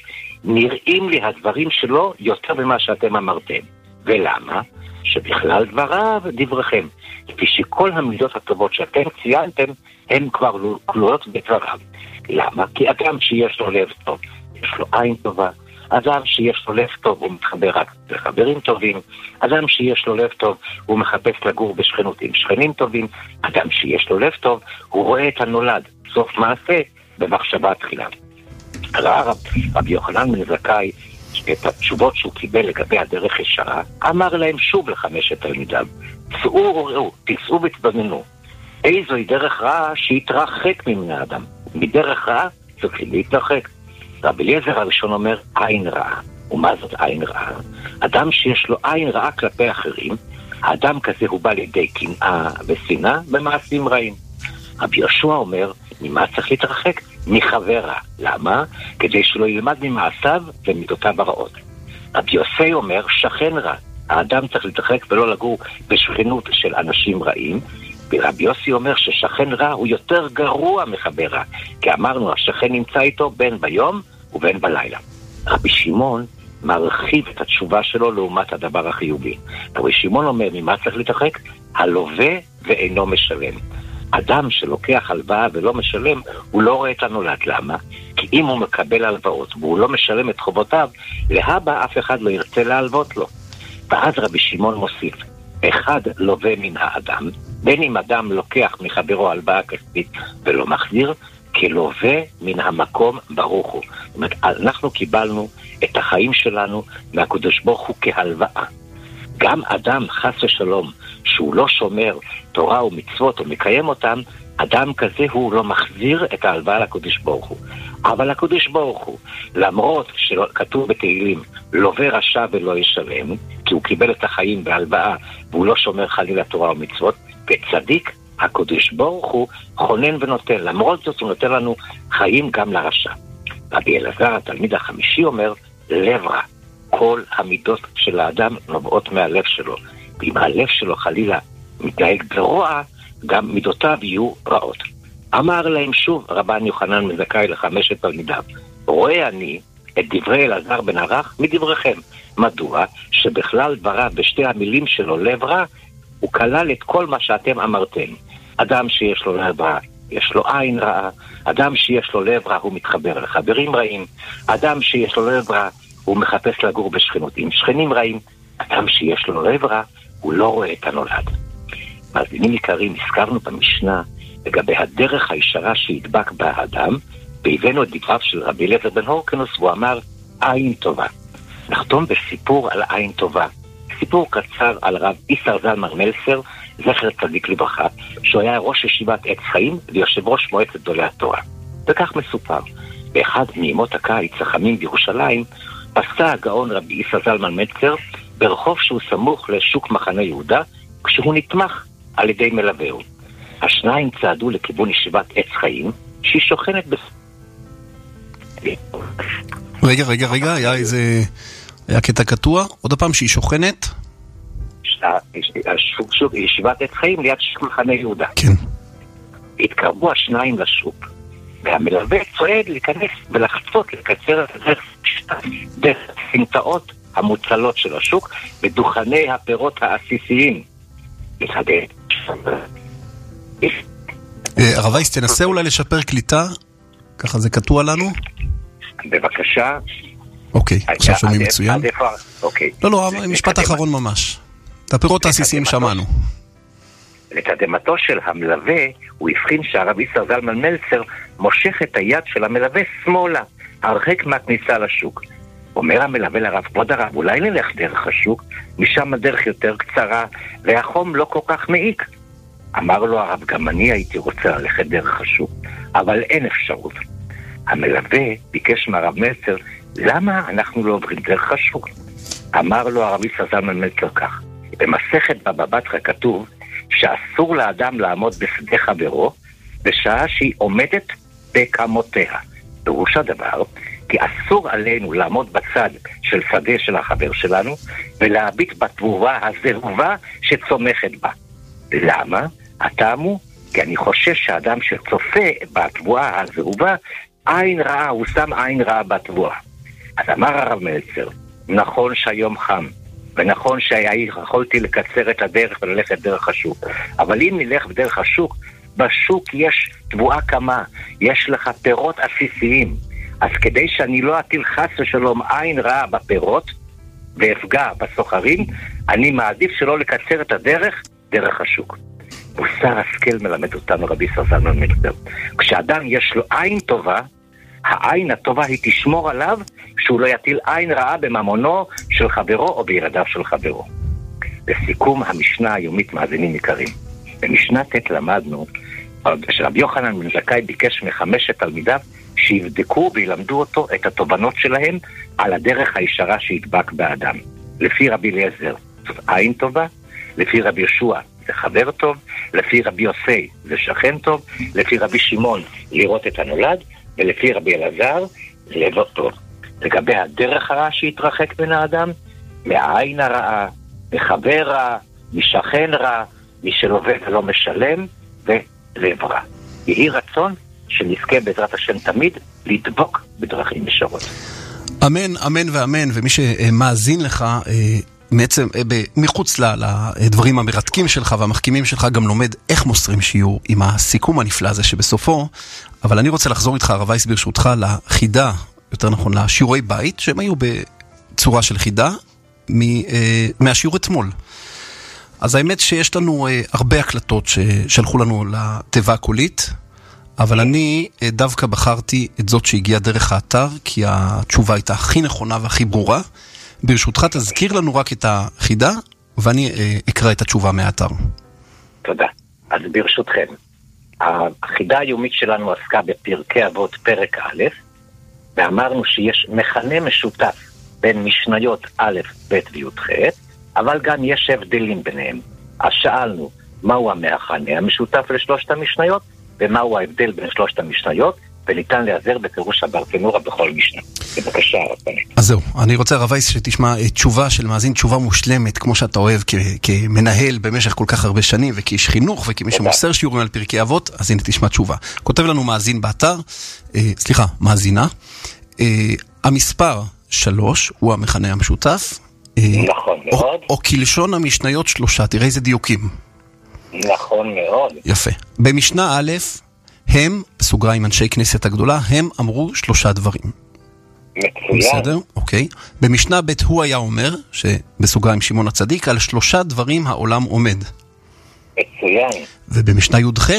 נראים לי הדברים שלו יותר ממה שאתם אמרתם. ולמה? שבכלל דבריו דבריכם. כפי שכל המידות הטובות שאתם ציינתם, הן כבר כלולות בדבריו. למה? כי אדם שיש לו לב טוב, יש לו עין טובה. אדם שיש לו לב טוב, הוא מתחבר רק לחברים טובים. אדם שיש לו לב טוב, הוא מחפש לגור בשכנות עם שכנים טובים. אדם שיש לו לב טוב, הוא רואה את הנולד, סוף מעשה, במחשבה תחילה. ראה רבי יוחנן בן זכאי את התשובות שהוא קיבל לגבי הדרך ישרה, אמר להם שוב ל5 תלמידיו, צאו וראו, תצאו ותתבוננו. איזוהי דרך רעה שיתרחק מן האדם. מדרך רעה צריכים להתרחק. רבי אליעזר הראשון אומר עין רעה. ומה זאת עין רעה? אדם שיש לו עין רעה כלפי אחרים, האדם כזה הוא בא לידי קנאה ושנאה במעשים רעים. רבי יהושע אומר, ממה צריך להתרחק? מחבר רע. למה? כדי שלא ילמד ממעשיו ומידותיו הרעות. רבי יוסי אומר, שכן רע. האדם צריך להתרחק ולא לגור בשכנות של אנשים רעים. ורבי יוסי אומר ששכן רע הוא יותר גרוע מחבר רע. כי אמרנו, השכן נמצא איתו בין ביום ובין בלילה. רבי שמעון מרחיב את התשובה שלו לעומת הדבר החיובי. רבי שמעון אומר, ממה צריך להתרחק? הלווה ואינו משלם. אדם שלוקח הלוואה ולא משלם, הוא לא רואה את הנולד. למה? כי אם הוא מקבל הלוואות והוא לא משלם את חובותיו, להבא אף אחד לא ירצה להלוות לו. ואז רבי שמעון מוסיף, אחד לווה מן האדם, בין אם אדם לוקח מחברו הלוואה כספית ולא מחזיר, כלווה מן המקום ברוך הוא. זאת אומרת, אנחנו קיבלנו את החיים שלנו מהקדוש ברוך הוא כהלוואה. גם אדם חס ושלום שהוא לא שומר תורה ומצוות ומקיים אותם, אדם כזה הוא לא מחזיר את ההלוואה לקדוש ברוך הוא. אבל הקדוש ברוך הוא, למרות שכתוב בתהילים לווה רשע ולא ישלם, כי הוא קיבל את החיים בהלוואה והוא לא שומר חלילה תורה ומצוות, וצדיק הקדוש ברוך הוא חונן ונותן, למרות זאת הוא נותן לנו חיים גם לרשע. רבי אלעזר התלמיד החמישי אומר, לב רע. כל המידות של האדם נובעות מהלב שלו, ואם הלב שלו חלילה מתנהג ברוע, גם מידותיו יהיו רעות. אמר להם שוב רבן יוחנן בן זכאי ל5 תלמידיו, רואה אני את דברי אלעזר בן ערך מדבריכם. מדוע? שבכלל דבריו בשתי המילים שלו לב רע, הוא כלל את כל מה שאתם אמרתם. אדם שיש לו לב רע, יש לו עין רעה. אדם שיש לו לב רע, הוא מתחבר לחברים רעים. אדם שיש לו לב רע, הוא מחפש לגור בשכנות עם שכנים רעים. אדם שיש לו לב רע, הוא לא רואה את הנולד. מאזינים יקרים, הזכרנו במשנה לגבי הדרך הישרה שידבק באדם, והבאנו את דבריו של רבי אליעזר בן הורקנוס, והוא אמר, עין טובה. נחתום בסיפור על עין טובה. סיפור קצר על הרב איסר זלמן מלצר, זכר צדיק לברכה, שהוא היה ראש ישיבת עץ חיים ויושב ראש מועצת גדולי התורה. וכך מסופר, באחד מימות הקיץ החמים בירושלים, פסע הגאון רבי איסר זלמן מלצר ברחוב שהוא סמוך לשוק מחנה יהודה, כשהוא נתמך על ידי מלווהו. השניים צעדו לכיוון ישיבת עץ חיים, שהיא שוכנת רגע, היה קטע קטוע, עוד הפעם שהיא שוכנת? ישיבת עץ חיים ליד שוק מחנה יהודה. כן. התקרבו השניים לשוק, והמלווה צועד להיכנס ולחצות, לקצר את דרך הסמטאות המוצלות של השוק, בדוכני הפירות העסיסיים. הרב וייס, תנסה אולי לשפר קליטה, ככה זה קטוע לנו. בבקשה. אוקיי, עכשיו שומעים מצוין. אוקיי. לא, משפט אחרון ממש. את הפירות העסיסיים שמענו. לתדהמתו של המלווה, הוא הבחין שהרב איסר זלמן מלצר מושך את היד של המלווה שמאלה, הרחק מהכניסה לשוק. אומר המלווה לרב, כבוד הרב, אולי נלך דרך השוק, משם הדרך יותר קצרה, והחום לא כל כך מעיק. אמר לו הרב, גם אני הייתי רוצה ללכת דרך השוק, אבל אין אפשרות. המלווה ביקש מהרב מלצר, למה אנחנו לא עוברים דרך השוק? אמר לו הרב איסר זלמן מלצר כך, במסכת בבא בתרא כתוב, שאסור לאדם לעמוד בשדה חברו, בשעה שהיא עומדת בקמותיה. פירוש הדבר, כי אסור עלינו לעמוד בצד של שדה של החבר שלנו, ולהביט בתבואה הזהובה שצומחת בה. למה? הטעם הוא, כי אני חושש שהאדם שצופה בתבואה הזהובה, עין רעה, הוא שם עין רעה בתבואה. אז אמר הרב מלצר, נכון שהיום חם, ונכון שיכולתי לקצר את הדרך וללכת דרך השוק. אבל אם נלך בדרך השוק, בשוק יש תבואה כמה, יש לך פירות עסיסיים. אז כדי שאני לא אטיל חס ושלום עין רעה בפירות, ואפגע בסוחרים, אני מעדיף שלא לקצר את הדרך דרך השוק. מוסר השכל מלמד אותנו רבי איסר זלמן מלצר. כשאדם יש לו עין טובה, העין הטובה היא תשמור עליו שהוא לא יטיל עין רעה בממונו של חברו או בירדיו של חברו. לסיכום המשנה היומית, מאזינים יקרים, במשנה ט' למדנו שרבי יוחנן בן זכאי ביקש מחמשת תלמידיו שיבדקו וילמדו אותו את התובנות שלהם על הדרך הישרה שהדבק באדם. לפי רבי אליעזר זאת עין טובה, לפי רבי ישוע זה חבר טוב, לפי רבי יוסי זה שכן טוב, לפי רבי שמעון לראות את הנולד, ולפי רבי אלעזר לב טוב. לגבי הדרך הרעה שהתרחק מן האדם, מהעין הרעה, מחבר רע, משכן רע, מי שלובד ולא משלם, ולב רע. יהי רצון שנזכה בעזרת השם תמיד לדבוק בדרכים ישרות. אמן, אמן ואמן, ומי שמאזין לך בעצם מחוץ לדברים המרתקים שלך והמחכימים שלך גם לומד איך מוסרים שיעור עם הסיכום הנפלא הזה שבסופו. אבל אני רוצה לחזור איתך הרב וייס ברשותך לחידה, יותר נכון לשיעורי בית שהם היו בצורה של חידה מהשיעור אתמול. אז האמת שיש לנו הרבה הקלטות ששלחו לנו לטבע הקולית, אבל אני דווקא בחרתי את זאת שהגיעה דרך האתר, כי התשובה הייתה הכי נכונה והכי ברורה. ברשותך תזכיר לנו רק את החידה, ואני אקרא את התשובה מהאתר. תודה. אז ברשותכם, החידה היומית שלנו עסקה בפרקי אבות פרק א', ואמרנו שיש מכנה משותף בין משניות א', ב' וי"ח, אבל גם יש הבדלים ביניהם. אז שאלנו, מהו המכנה המשותף לשלושת המשניות, ומהו ההבדל בין שלושת המשניות, וניתן להיעזר בפירוש הברטנורה בכל משנה. בבקשה, הרב פנט. אז זהו, אני רוצה הרב וייס שתשמע תשובה של מאזין, תשובה מושלמת, כמו שאתה אוהב כמנהל במשך כל כך הרבה שנים, וכאיש חינוך, וכמי שמוסר שיעורים על פרקי אבות, אז הנה תשמע תשובה. כותב לנו מאזין באתר, מאזינה, המספר 3 הוא המכנה המשותף, נכון מאוד. או כלשון המשניות 3, תראה איזה דיוקים. נכון מאוד. יפה. במשנה א', הם, בסוגריים אנשי כנסת הגדולה, הם אמרו 3 דברים. מצוין. בסדר? אוקיי. במשנה ב' הוא היה אומר, שבסוגריים שמעון הצדיק, על 3 דברים העולם עומד. מצוין. ובמשנה י"ח,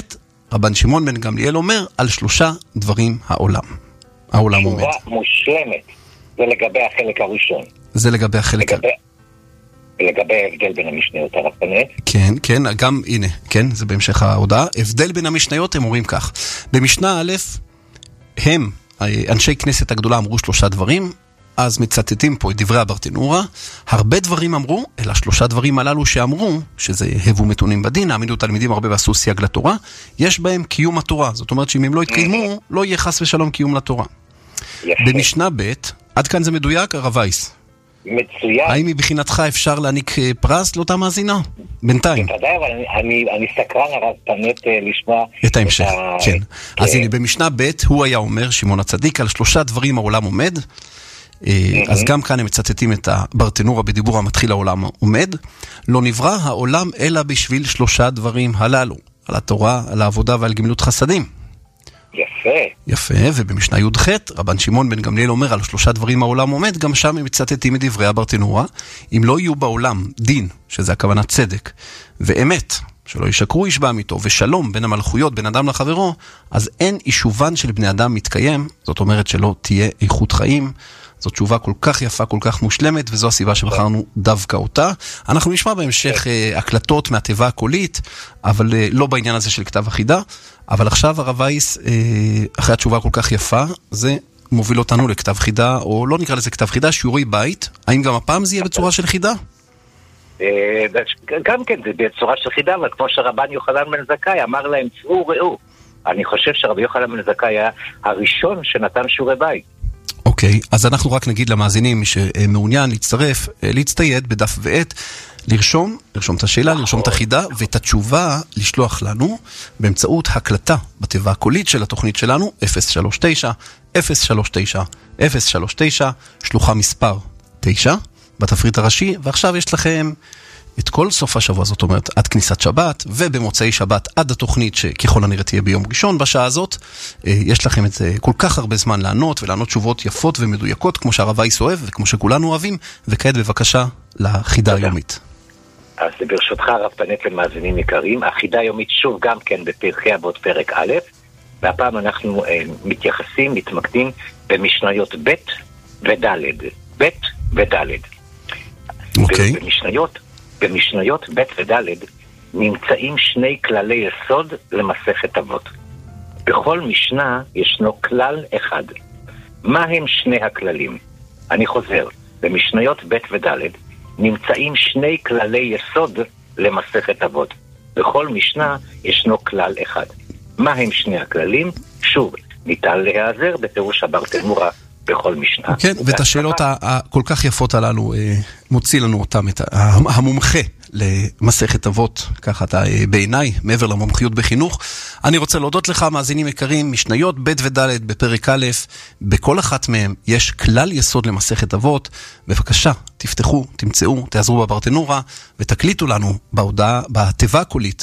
רבן שמעון בן גמליאל אומר, על 3 דברים העולם עומד. תשובה מושלמת. זה לגבי החלק הראשון. זה לגבי החלק... לגבי ההבדל בין המשניות, הרב פנט. כן, כן, גם, הנה, כן, זה בהמשך ההודעה. הבדל בין המשניות, הם אומרים כך. במשנה א', הם, אנשי כנסת הגדולה, אמרו 3 דברים, אז מצטטים פה את דברי הברטנורה. הרבה דברים אמרו, אלא 3 דברים הללו שאמרו, שזה הבו מתונים בדין, העמידו תלמידים הרבה ועשו סייג לתורה, יש בהם קיום התורה. זאת אומרת שאם הם לא יתקיימו, לא יהיה חס ושלום קיום לתורה. יפה. במשנה ב', עד כאן זה מדויק, הרב וייס? מצוין. האם מבחינתך אפשר להעניק פרס לאותה מאזינה? בינתיים. בוודאי, אבל אני סקרן הרב פנט לשמוע את ההמשך, כן. אז הנה, במשנה ב' הוא היה אומר, שמעון הצדיק, על 3 דברים העולם עומד. אז גם כאן הם מצטטים את הברטנורה בדיבור המתחיל העולם עומד. לא נברא העולם אלא בשביל 3 דברים הללו, על התורה, על העבודה ועל גמילות חסדים. יפה, ובמשנה י"ח רבן שמעון בן גמליאל אומר על 3 דברים העולם עומד, גם שם הם מצטטים את דברי הברטנורה. אם לא יהיו בעולם דין, שזה הכוונה צדק, ואמת, שלא ישקרו איש בעמיתו, ושלום בין המלכויות, בין אדם לחברו, אז אין יישובן של בני אדם מתקיים. זאת אומרת שלא תהיה איכות חיים. זאת תשובה כל כך יפה, כל כך מושלמת, וזו הסיבה שבחרנו דווקא אותה. אנחנו נשמע בהמשך הקלטות מהטבע הקולית, אבל לא בעניין הזה של כתב החידה. אבל עכשיו הרב וייס, אחרי התשובה כל כך יפה, זה מוביל אותנו לכתב חידה, או לא נקרא לזה כתב חידה, שיעורי בית. האם גם הפעם זה יהיה בצורה של חידה? גם כן, זה בצורה של חידה, אבל כמו שרבן יוחנן בן זכאי אמר להם, צאו ראו. אני חושב שרבי יוחנן בן זכאי היה הראשון שנתן שיעורי בית. אוקיי, אז אנחנו רק נגיד למאזינים, מי שמעוניין להצטרף, להצטייד בדף ועט, לרשום את השאלה, לרשום את החידה, ואת התשובה לשלוח לנו באמצעות הקלטה בתיבה הקולית של התוכנית שלנו, 039, שלוחה מספר 9, בתפריט הראשי, ועכשיו יש לכם את כל סוף השבוע, זאת אומרת, עד כניסת שבת, ובמוצאי שבת עד התוכנית שככל הנראה תהיה ביום ראשון בשעה הזאת, יש לכם את זה כל כך הרבה זמן לענות, ולענות תשובות יפות ומדויקות, כמו שהרב וייס אוהב, וכמו שכולנו אוהבים, וכעת בבקשה לחידה היומית. אז ברשותך הרב פנט למאזינים יקרים, החידה היומית שוב גם כן בפרקי אבות פרק א', והפעם אנחנו מתמקדים במשניות ב' וד'. ב' וד'. אוקיי. במשניות ב' וד' נמצאים 2 כללי יסוד למסכת אבות. בכל משנה ישנו כלל אחד. מה הם 2 הכללים? אני חוזר, במשניות ב' וד' נמצאים 2 כללי יסוד למסכת אבות. בכל משנה ישנו כלל אחד. מה הם 2 הכללים? שוב, ניתן להיעזר בפירוש הברטנורה בכל משנה. כן, ואת השאלות הכל כך יפות הללו מוציא לנו אותם, המומחה למסכת אבות, ככה אתה בעיניי, מעבר למומחיות בחינוך. אני רוצה להודות לך, מאזינים יקרים, משניות ב' וד' בפרק א', בכל אחת מהם יש כלל יסוד למסכת אבות. בבקשה, תפתחו, תמצאו, תעזרו בברטנורה, ותקליטו לנו בהודעה, בתיבה הקולית,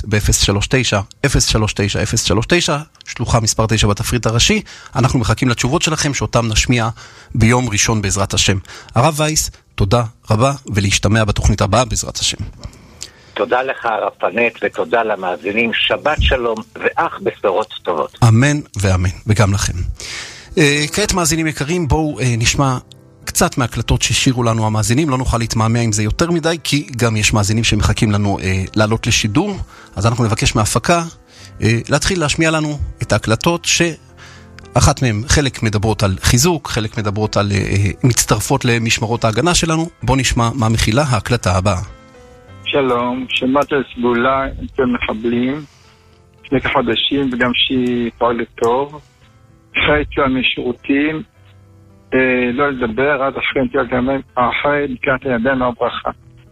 ב-039, שלוחה מספר 9 בתפריט הראשי. אנחנו מחכים לתשובות שלכם, שאותם נשמיע ביום ראשון בעזרת השם. הרב וייס, תודה רבה, ולהשתמע בתוכנית הבאה בעזרת השם. תודה לך הרב פנט, ותודה למאזינים. שבת שלום ואך בשורות טובות. אמן ואמן, וגם לכם. כעת מאזינים יקרים, בואו נשמע קצת מהקלטות ששירו לנו המאזינים. לא נוכל להתמהמה עם זה יותר מדי, כי גם יש מאזינים שמחכים לנו לעלות לשידור. אז אנחנו נבקש מההפקה להתחיל להשמיע לנו את ההקלטות שאחת מהן, חלק מדברות על חיזוק, חלק מדברות על מצטרפות למשמרות ההגנה שלנו. בואו נשמע מה מכילה ההקלטה הבאה. שלום, שמעת על סגולה אצל מחבלים לפני כחודשים, וגם שהיא פועלת טוב. אחרי יציאה משירותים, לא לדבר עד אחרי נטילת הידיים מהברכה.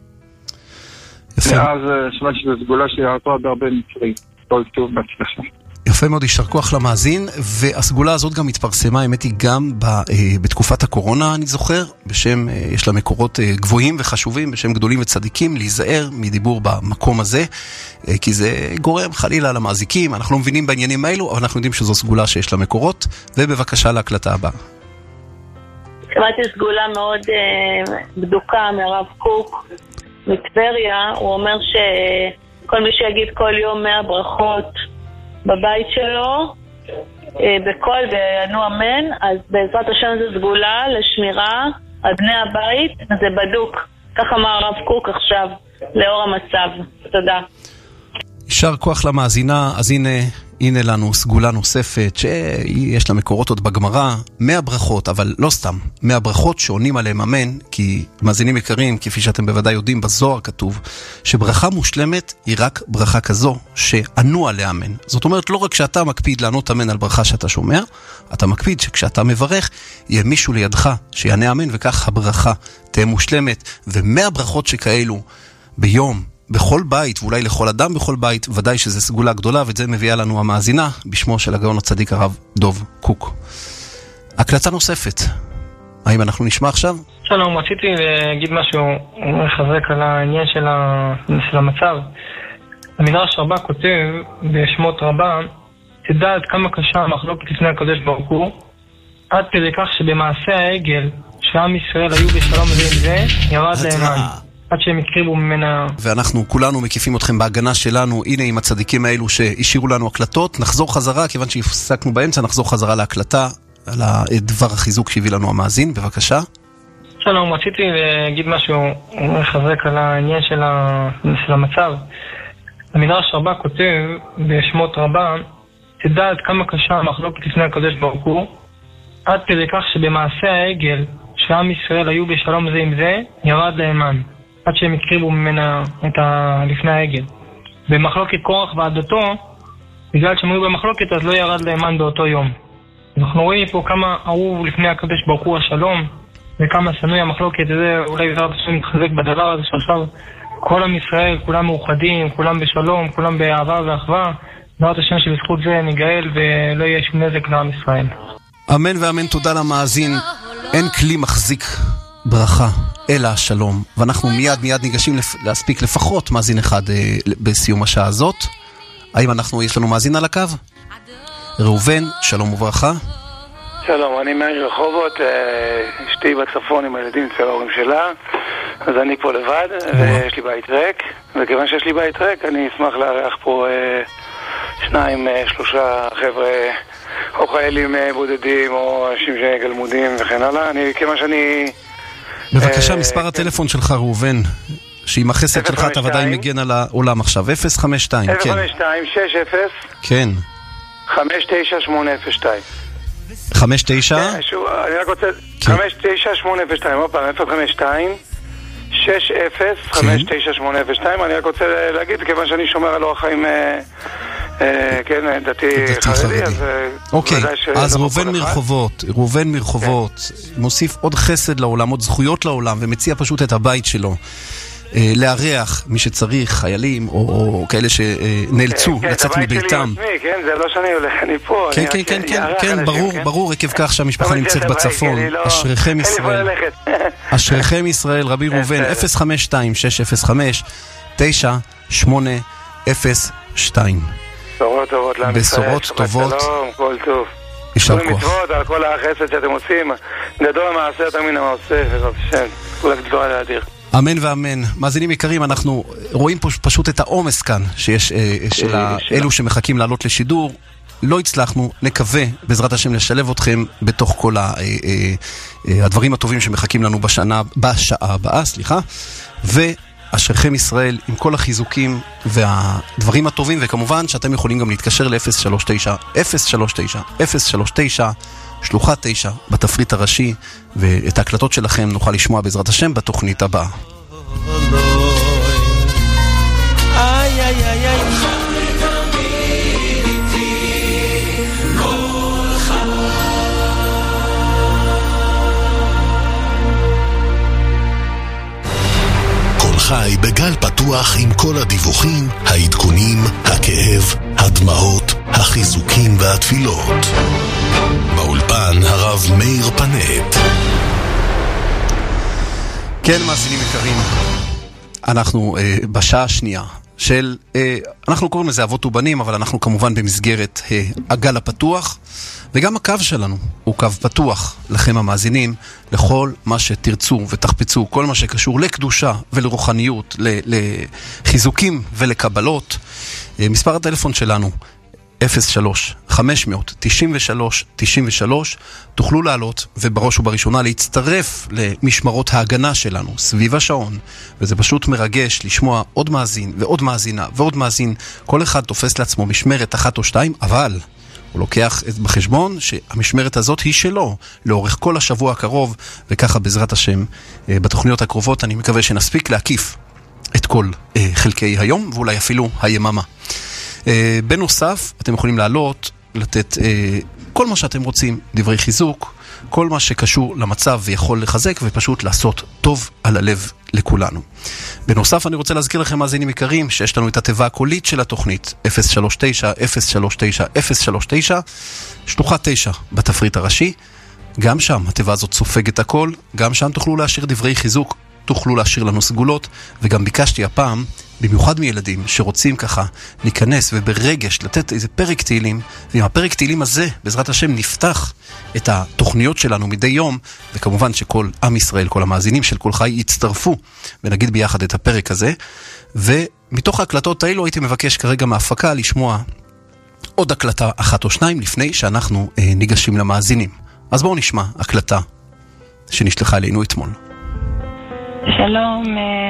ואז שמעתי שזו סגולה שירתו בהרבה מקרים. כל טוב, בהצלחה. יפה מאוד, יישר כוח למאזין, והסגולה הזאת גם התפרסמה, האמת היא גם בתקופת הקורונה, אני זוכר, בשם, יש לה מקורות גבוהים וחשובים, בשם גדולים וצדיקים, להיזהר מדיבור במקום הזה, כי זה גורם חלילה למאזיקים, אנחנו לא מבינים בעניינים האלו, אבל אנחנו יודעים שזו סגולה שיש לה מקורות, ובבקשה להקלטה הבאה. שמעתי סגולה מאוד בדוקה מהרב קוק מטבריה, הוא אומר שכל מי שיגיד כל יום 100 ברכות, בבית שלו, בכל ויענו אמן. אז בעזרת השם זה סגולה לשמירה על בני הבית, זה בדוק. כך אמר הרב קוק עכשיו, לאור המצב. תודה. יישר כוח למאזינה. אז הנה לנו סגולה נוספת שיש לה מקורות עוד בגמרא, 100 ברכות, אבל לא סתם 100 ברכות שעונים עליהם אמן, כי מאזינים יקרים, כפי שאתם בוודאי יודעים, בזוהר כתוב שברכה מושלמת היא רק ברכה כזו שענו עליה אמן. זאת אומרת, לא רק שאתה מקפיד לענות אמן על ברכה שאתה שומע, אתה מקפיד שכשאתה מברך יהיה מישהו לידך שיענה אמן, וכך הברכה תהיה מושלמת. ו100 ברכות שכאלו ביום בכל בית, ואולי לכל אדם בכל בית, ודאי שזה סגולה גדולה, ואת זה מביאה לנו המאזינה בשמו של הגאון הצדיק הרב דוב קוק. הקלטה נוספת, האם אנחנו נשמע עכשיו? שלום, רציתי להגיד משהו לחזק על העניין של המצב. המדרש רבה כותב בשמות רבה, תדע עד כמה קשה המחלוקת לפני הקדוש ברוך הוא, עד כדי כך שבמעשה העגל שעם ישראל היו בשלום זה עם זה, ירד להם עד שהם הקריבו ממנה. ואנחנו כולנו מקיפים אתכם בהגנה שלנו. הנה עם הצדיקים האלו שהשאירו לנו הקלטות. נחזור חזרה, כיוון שהפסקנו באמצע, נחזור חזרה להקלטה על הדבר החיזוק שהביא לנו המאזין. בבקשה. שלום, רציתי להגיד משהו לחזק על העניין של המצב. המדרש רבה כותב בשמות רבה, תדע עד כמה קשה המחלוקת לפני הקדוש ברוך הוא, עד כדי כך שבמעשה העגל שעם ישראל היו בשלום זה עם זה, ירד להם עד שהם הקריבו ממנה לפני העגל. במחלוקת קורח ועדתו, בגלל שהם היו במחלוקת, אז לא ירד להם באותו יום. אנחנו רואים פה כמה אהוב לפני הקדוש ברוך הוא השלום, וכמה שנוי המחלוקת. זה אולי בעזרת השם מתחזק בדבר הזה, שעכשיו כל עם ישראל, כולם מאוחדים, כולם בשלום, כולם באהבה ואחווה. בעזרת השם שבזכות זה ניגאל ולא יהיה שום נזק לעם ישראל. אמן ואמן. תודה למאזין. אין כלי מחזיק ברכה אלא השלום, ואנחנו מיד ניגשים להספיק לפחות מאזין אחד בסיום השעה הזאת. האם יש לנו מאזין על הקו? ראובן, שלום וברכה. שלום, אני מהעיר רחובות, אשתי בצפון עם הילדים אצל ההורים שלה, אז אני פה לבד ויש לי בית ריק, וכיוון שיש לי בית ריק אני אשמח לארח פה 2-3 חבר'ה או חיילים בודדים או אנשים שגלמודים וכן הלאה. כיוון שאני... בבקשה, מספר הטלפון שלך ראובן, שעם החסד שלך אתה ודאי מגן על העולם עכשיו. 052, כן. 052-60 כן 59802 59 אני רק רוצה 59802 עוד פעם 052-60-59802. אני רק רוצה להגיד, כיוון שאני שומר על אורח חיים כן, דתי חרדי, אז אוקיי, אז ראובן מרחובות מוסיף עוד חסד לעולם, עוד זכויות לעולם, ומציע פשוט את הבית שלו לארח מי שצריך, חיילים או כאלה שנאלצו לצאת מביתם. כן, זה לא שאני הולך, אני פה. כן, ברור, עקב כך שהמשפחה נמצאת בצפון. אשריכם ישראל, אשריכם ישראל. רבי ראובן, 052-605-9802. בשורות טובות לעם ישראל. בשורות טובות. שלום, כל טוב. יישר כוח. מצוות על כל החסד שאתם עושים. גדול מעשה יותר מן המעשה, בעזרת השם. כולה גדולה להדיר. אמן ואמן. מאזינים יקרים, אנחנו רואים פה פשוט את העומס כאן שיש של אלו שמחכים לעלות לשידור. לא הצלחנו, נקווה בעזרת השם לשלב אתכם בתוך כל הדברים הטובים שמחכים לנו בשעה הבאה, ואשריכם ישראל עם כל החיזוקים והדברים הטובים, וכמובן שאתם יכולים גם להתקשר ל-039 שלוחה 9 בתפריט הראשי, ואת ההקלטות שלכם נוכל לשמוע בעזרת השם בתוכנית הבאה. כל חי בגל פתוח עם כל הדיווחים, העדכונים, הכאב, הדמעות, החיזוקים והתפילות. באולפן הרב מאיר פנט. כן, מאזינים יקרים, אנחנו בשעה השנייה של, אנחנו קוראים לזה אבות ובנים, אבל אנחנו כמובן במסגרת הגל הפתוח, וגם הקו שלנו הוא קו פתוח לכם המאזינים, לכל מה שתרצו ותחפצו, כל מה שקשור לקדושה ולרוחניות, לחיזוקים ולקבלות. מספר הטלפון שלנו 03-593-93, תוכלו לעלות ובראש ובראשונה להצטרף למשמרות ההגנה שלנו סביב השעון, וזה פשוט מרגש לשמוע עוד מאזין ועוד מאזינה ועוד מאזין. כל אחד תופס לעצמו משמרת אחת או שתיים, אבל הוא לוקח בחשבון שהמשמרת הזאת היא שלו לאורך כל השבוע הקרוב, וככה בעזרת השם בתוכניות הקרובות אני מקווה שנספיק להקיף את כל חלקי היום ואולי אפילו היממה. בנוסף, אתם יכולים לעלות, לתת כל מה שאתם רוצים, דברי חיזוק, כל מה שקשור למצב ויכול לחזק ופשוט לעשות טוב על הלב לכולנו. בנוסף, אני רוצה להזכיר לכם מאזינים יקרים שיש לנו את התיבה הקולית של התוכנית 039-039-039, שלוחה 9 בתפריט הראשי. גם שם התיבה הזאת סופגת הכל, גם שם תוכלו להשאיר דברי חיזוק, תוכלו להשאיר לנו סגולות, וגם ביקשתי הפעם, במיוחד מילדים שרוצים ככה להיכנס וברגש לתת איזה פרק תהילים, ועם הפרק תהילים הזה בעזרת השם נפתח את התוכניות שלנו מדי יום, וכמובן שכל עם ישראל, כל המאזינים של כל חי יצטרפו ונגיד ביחד את הפרק הזה. ומתוך ההקלטות האלו הייתי מבקש כרגע מההפקה לשמוע עוד הקלטה אחת או שניים לפני שאנחנו ניגשים למאזינים. אז בואו נשמע הקלטה שנשלחה אלינו אתמול. שלום,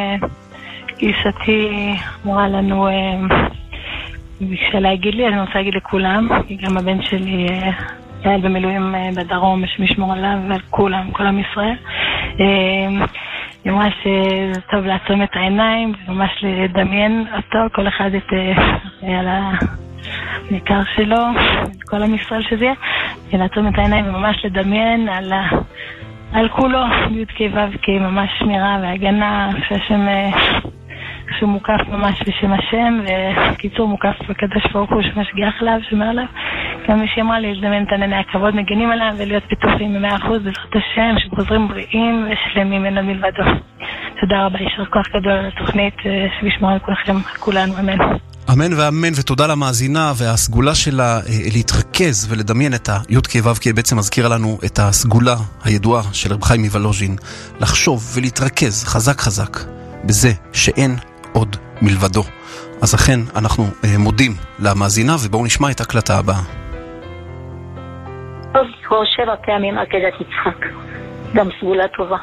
גיסתי אמרה לנו, ביקשה להגיד לי, אני רוצה להגיד לכולם, גם הבן שלי היה במילואים בדרום, שמשמור עליו ועל כולם, כל עם ישראל. היא אמרה שזה טוב לעצום את העיניים, וממש לדמיין אותו, כל אחד על הניכר שלו, כל עם ישראל שזה יהיה, לעצום את העיניים וממש לדמיין על כולו, י' כ' ו' ממש שמירה והגנה, שהשם שהוא מוקף ממש בשם השם, וקיצור מוקף בקדוש ברוך הוא שמשגיח עליו, שומר עליו. גם מי שאמרה לי לזמן את ענני הכבוד מגנים עליו ולהיות פתוחים ב100% בעזרת השם, שחוזרים בריאים ושלמים אין מלבדו. תודה רבה, יישר כוח גדול על התוכנית, שישמור על כולכם, כולנו, אמן. אמן ואמן, ותודה למאזינה, והסגולה שלה להתרכז ולדמיין את היוד כיבב, כי בעצם מזכירה לנו את הסגולה הידועה של רב חיים מוולוז'ין, לחשוב ולהתרכז חזק חזק בזה שאין עוד מלבדו. אז אכן אנחנו מודים למאזינה, ובואו נשמע את הקלטה הבאה. טוב, כבר 7 פעמים עקדת יצחק, גם סגולה טובה.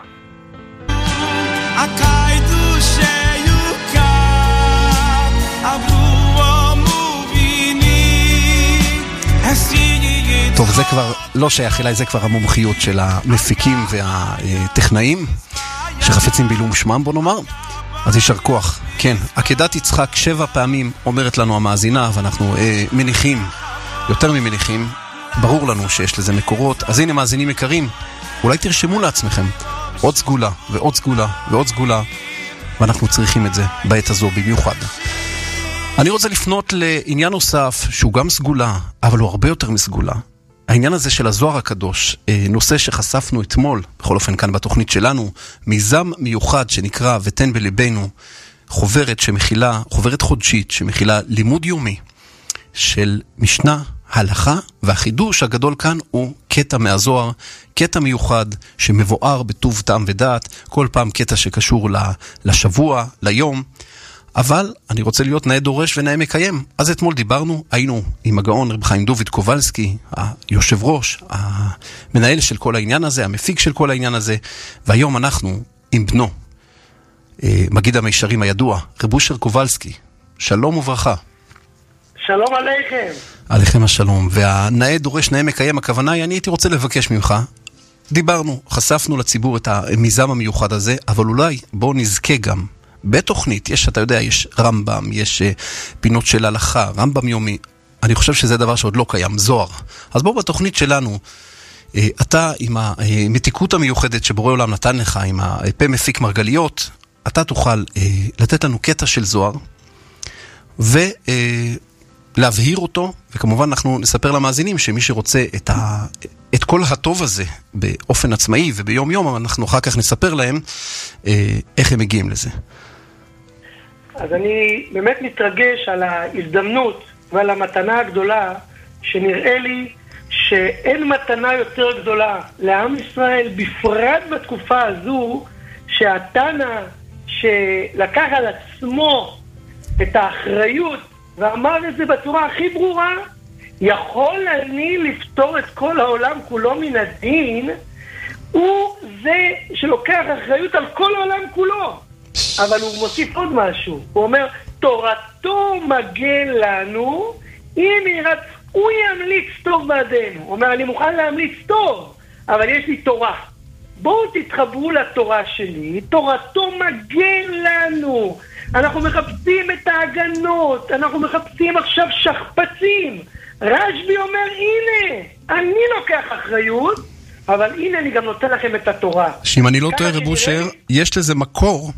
טוב, זה כבר לא שייך אליי, זה כבר המומחיות של המפיקים והטכנאים שחפצים בעילום שמם, בוא נאמר. אז יישר כוח. כן, עקדת יצחק 7 פעמים אומרת לנו המאזינה, ואנחנו מניחים, יותר ממניחים, ברור לנו שיש לזה מקורות. אז הנה מאזינים יקרים, אולי תרשמו לעצמכם עוד סגולה ועוד סגולה ועוד סגולה, ואנחנו צריכים את זה בעת הזו במיוחד. אני רוצה לפנות לעניין נוסף שהוא גם סגולה, אבל הוא הרבה יותר מסגולה. העניין הזה של הזוהר הקדוש, נושא שחשפנו אתמול, בכל אופן כאן בתוכנית שלנו, מיזם מיוחד שנקרא ותן בלבנו, חוברת חודשית שמכילה לימוד יומי של משנה, הלכה, והחידוש הגדול כאן הוא קטע מהזוהר, קטע מיוחד שמבואר בטוב טעם ודעת, כל פעם קטע שקשור לשבוע, ליום, אבל אני רוצה להיות נאה דורש ונאה מקיים. אז אתמול היינו עם הגאון רב חיים דוד קובלסקי, היושב ראש, המנהל של כל העניין הזה, המפיק של כל העניין הזה, והיום אנחנו עם בנו, מגיד המישרים הידוע, רב אושר קובלסקי. שלום וברכה. שלום עליכם. עליכם השלום. והנאה דורש נאה מקיים, הכוונה היא, אני הייתי רוצה לבקש ממך, חשפנו לציבור את המיזם המיוחד הזה, אבל אולי בואו נזכה גם בתוכנית, אתה יודע, יש רמב"ם, יש פינות של הלכה, רמב"ם יומי. אני חושב שזה דבר שעוד לא קיים, זוהר. אז בואו בתוכנית שלנו, אתה עם המתיקות המיוחדת שבורא עולם נתן לך, עם הפה מפיק מרגליות, אתה תוכל לתת לנו קטע של זוהר, ולהבהיר אותו, וכמובן אנחנו נספר למאזינים שמי שרוצה את כל הטוב הזה באופן עצמאי וביום יום, אנחנו אחר כך נספר להם איך הם מגיעים לזה. אז אני באמת מתרגש על ההזדמנות ועל המתנה הגדולה, שנראה לי שאין מתנה יותר גדולה לעם ישראל, בפרט בתקופה הזו, שהתנא שלקח על עצמו את האחריות ואמר את זה בצורה הכי ברורה, יכול אני לפתור את כל העולם כולו מן הדין, הוא זה שלוקח אחריות על כל העולם כולו. אבל הוא מוסיף עוד משהו, הוא אומר, תורתו מגן לנו, אם הוא ימליץ טוב בעדנו. הוא אומר, אני מוכן להמליץ טוב, אבל יש לי תורה. בואו תתחברו לתורה שלי, תורתו מגן לנו. אנחנו מחפשים את ההגנות, אנחנו מחפשים עכשיו שכפצים. רשב"י אומר, הנה, אני לוקח אחריות, אבל הנה אני גם נותן לכם את התורה. שאם אני לא טועה, רב אושר, יש לזה מקור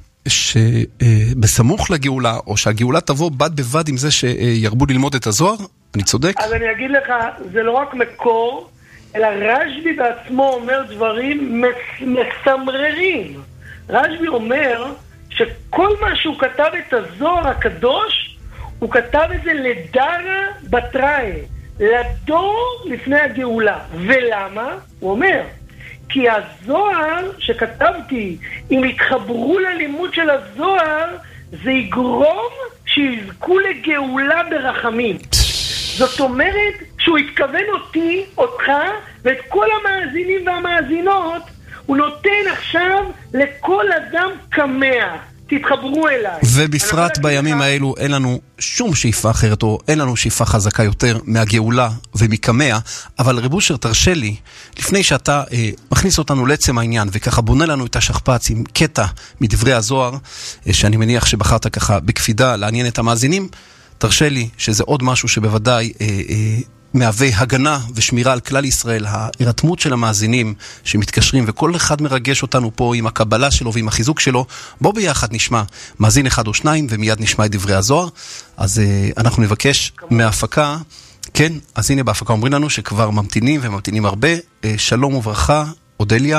שבסמוך לגאולה, או שהגאולה תבוא בד בבד עם זה שירבו ללמוד את הזוהר? אני צודק? אז אני אגיד לך, זה לא רק מקור, אלא רשב"י בעצמו אומר דברים מסמררים. רשב"י אומר שכל מה שהוא כתב את הזוהר הקדוש, הוא כתב את זה לדרה בתראי, לדור לפני הגאולה. ולמה? הוא אומר, כי הזוהר שכתבתי, אם יתחברו ללימוד של הזוהר, זה יגרום שיזכו לגאולה ברחמים. זאת אומרת שהוא התכוון אותך ואת כל המאזינים והמאזינות, הוא נותן עכשיו לכל אדם כמאה. תתחברו אליי. ובפרט בימים האלו אין לנו שום שאיפה אחרת, או אין לנו שאיפה חזקה יותר מהגאולה ומכמאה. אבל רב אושר, תרשה לי, לפני שאתה מכניס אותנו לעצם העניין, וככה בונה לנו את השכפ"ץ עם קטע מדברי הזוהר, שאני מניח שבחרת ככה בקפידה לעניין את המאזינים, תרשה לי שזה עוד משהו שבוודאי מהווה הגנה ושמירה על כלל ישראל, ההירתמות של המאזינים שמתקשרים, וכל אחד מרגש אותנו פה עם הקבלה שלו ועם החיזוק שלו. בוא ביחד נשמע מאזין אחד או שניים, ומיד נשמע את דברי הזוהר. אז אנחנו נבקש מההפקה, כן, אז הנה בהפקה אומרים לנו שכבר ממתינים וממתינים הרבה. שלום וברכה, אודליה.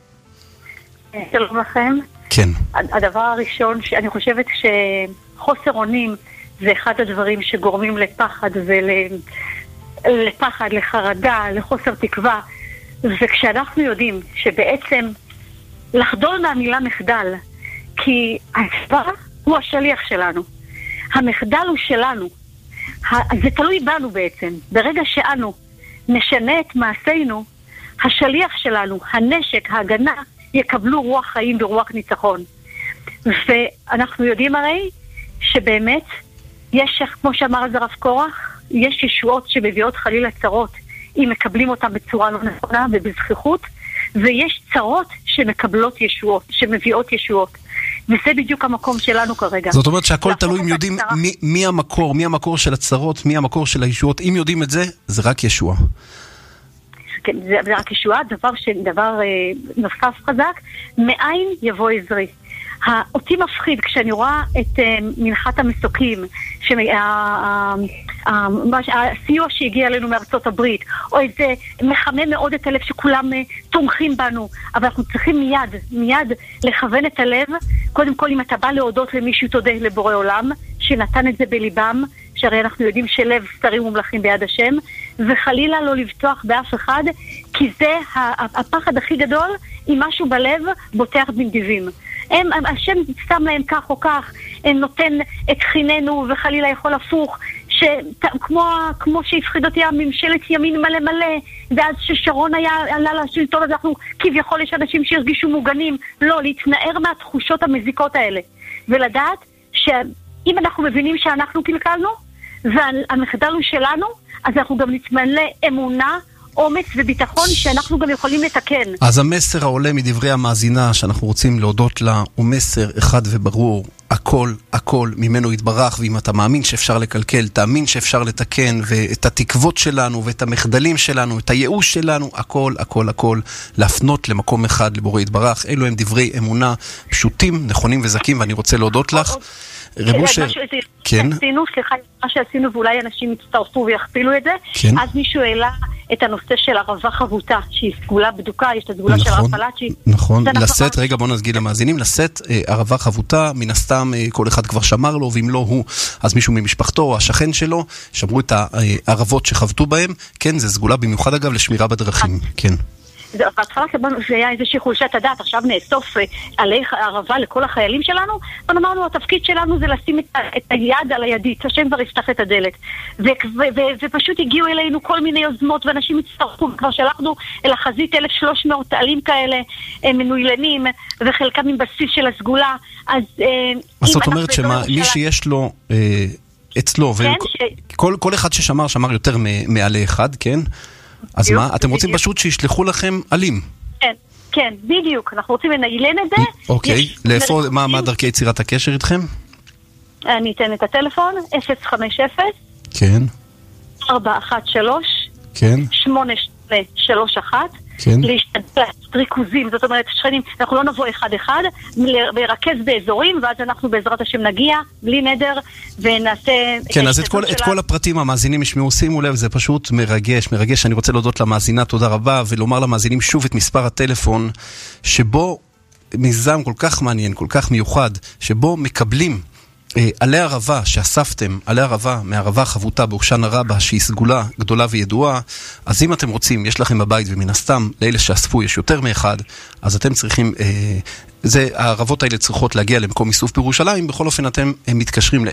שלום לכם. כן. הדבר הראשון שאני חושבת שחוסר אונים זה אחד הדברים שגורמים לפחד לפחד, לחרדה, לחוסר תקווה. וכשאנחנו יודעים שבעצם לחדול מהמילה מחדל, כי הצבא הוא השליח שלנו, המחדל הוא שלנו, זה תלוי בנו בעצם. ברגע שאנו נשנה את מעשינו, השליח שלנו, הנשק, ההגנה, יקבלו רוח חיים ורוח ניצחון. ואנחנו יודעים הרי שבאמת יש, כמו שאמר אז הרב קורח, יש ישועות שמביאות חלילה צרות אם מקבלים אותם בצורה לא נכונה ובזכיחות, ויש צרות שמקבלות ישועות, שמביאות ישועות. וזה בדיוק המקום שלנו כרגע. זאת אומרת שהכל תלוי אם יודעים מי המקור של הצרות, מי המקור של הישועות. אם יודעים את זה, זה רק ישוע. כן, זה רק ישועה. דבר נוסף חזק, מאין יבוא עזרי. אותי מפחיד כשאני רואה את מנחת המסוקים, הסיוע שהגיע אלינו מארצות הברית, או איזה מחמם מאוד את הלב שכולם תומכים בנו, אבל אנחנו צריכים מיד לכוון את הלב. קודם כל, אם אתה בא להודות למישהו, תודה לבורא עולם שנתן את זה בליבם, שהרי אנחנו יודעים שלב שרים ומלכים ביד השם, וחלילה לא לבטוח באף אחד, כי זה הפחד הכי גדול, אם משהו בלב בוטח בנדיבים. השם שם להם כך או כך, נותן את חיננו, וחלילה יכול הפוך, כמו שהפחיד אותי הממשלת ימין מלא מלא, ואז ששרון עלה לשלטון, אז אנחנו כביכול יש אנשים שירגישו מוגנים. לא, להתנער מהתחושות המזיקות האלה, ולדעת שאם אנחנו מבינים שאנחנו קלקלנו, והמחדל הוא שלנו, אז אנחנו גם נתמלא אמונה, אומץ וביטחון שאנחנו גם יכולים לתקן. אז המסר העולה מדברי המאזינה שאנחנו רוצים להודות לה הוא מסר אחד וברור. הכל ממנו יתברך, ואם אתה מאמין שאפשר לקלקל, תאמין שאפשר לתקן, ואת התקוות שלנו ואת המחדלים שלנו, את הייאוש שלנו, הכל להפנות למקום אחד, לבורא יתברך. אלו הם דברי אמונה פשוטים, נכונים וזקים, ואני רוצה להודות לך. רב אושר, כן. מה שעשינו, ואולי אנשים יצטרפו ויכפילו את זה, כן. אז מישהו העלה את הנושא של ערבה חבוטה, שהיא סגולה בדוקה, יש את הסגולה של הרב פלאצ'י. נכון, לשאת, רגע בוא נסגיד למאזינים, לשאת ערבה חבוטה, מן הסתם כל אחד כבר שמר לו, ואם לא הוא, אז מישהו ממשפחתו או השכן שלו, שמרו את הערבות שחבטו בהם, כן, זה סגולה במיוחד אגב לשמירה בדרכים, כן. בהתחלה זה היה איזושהי חולשת הדעת, עכשיו נאסוף עלי ערבה לכל החיילים שלנו, אבל אמרנו, התפקיד שלנו זה לשים את היד על הידית, השם כבר יפתח את הדלת. ופשוט הגיעו אלינו כל מיני יוזמות, ואנשים הצטרפו, וכבר שלחנו אל החזית 1,300 עלים כאלה, מנוילנים, וחלקם עם בסיס של הסגולה. אז זאת אומרת שמי שיש לו אצלו, כל אחד ששמר, שמר יותר מעלה אחד, כן? אז מה? אתם רוצים פשוט שישלחו לכם עלים? כן, כן, בדיוק. אנחנו רוצים לניילן את זה. אוקיי. מה דרכי יצירת הקשר איתכם? אני אתן את הטלפון, 050. כן. 413. כן. 8831. כן. להשתדל ריכוזים, זאת אומרת, שכנים, אנחנו לא נבוא אחד-אחד, לרכז באזורים, ואז אנחנו בעזרת השם נגיע, בלי נדר, ונעשה... כן, אז את כל הפרטים המאזינים ישמעו, שימו לב, זה פשוט מרגש. אני רוצה להודות למאזינה, תודה רבה, ולומר למאזינים שוב את מספר הטלפון, שבו מיזם כל כך מעניין, כל כך מיוחד, שבו מקבלים עלי ערבה שאספתם, עלי ערבה מהערבה חבוטה באושנה רבה שהיא סגולה גדולה וידועה. אז אם אתם רוצים, יש לכם בבית, ומן הסתם לאלה שאספו יש יותר מאחד, אז אתם צריכים, הערבות האלה צריכות להגיע למקום איסוף בירושלים. בכל אופן אתם מתקשרים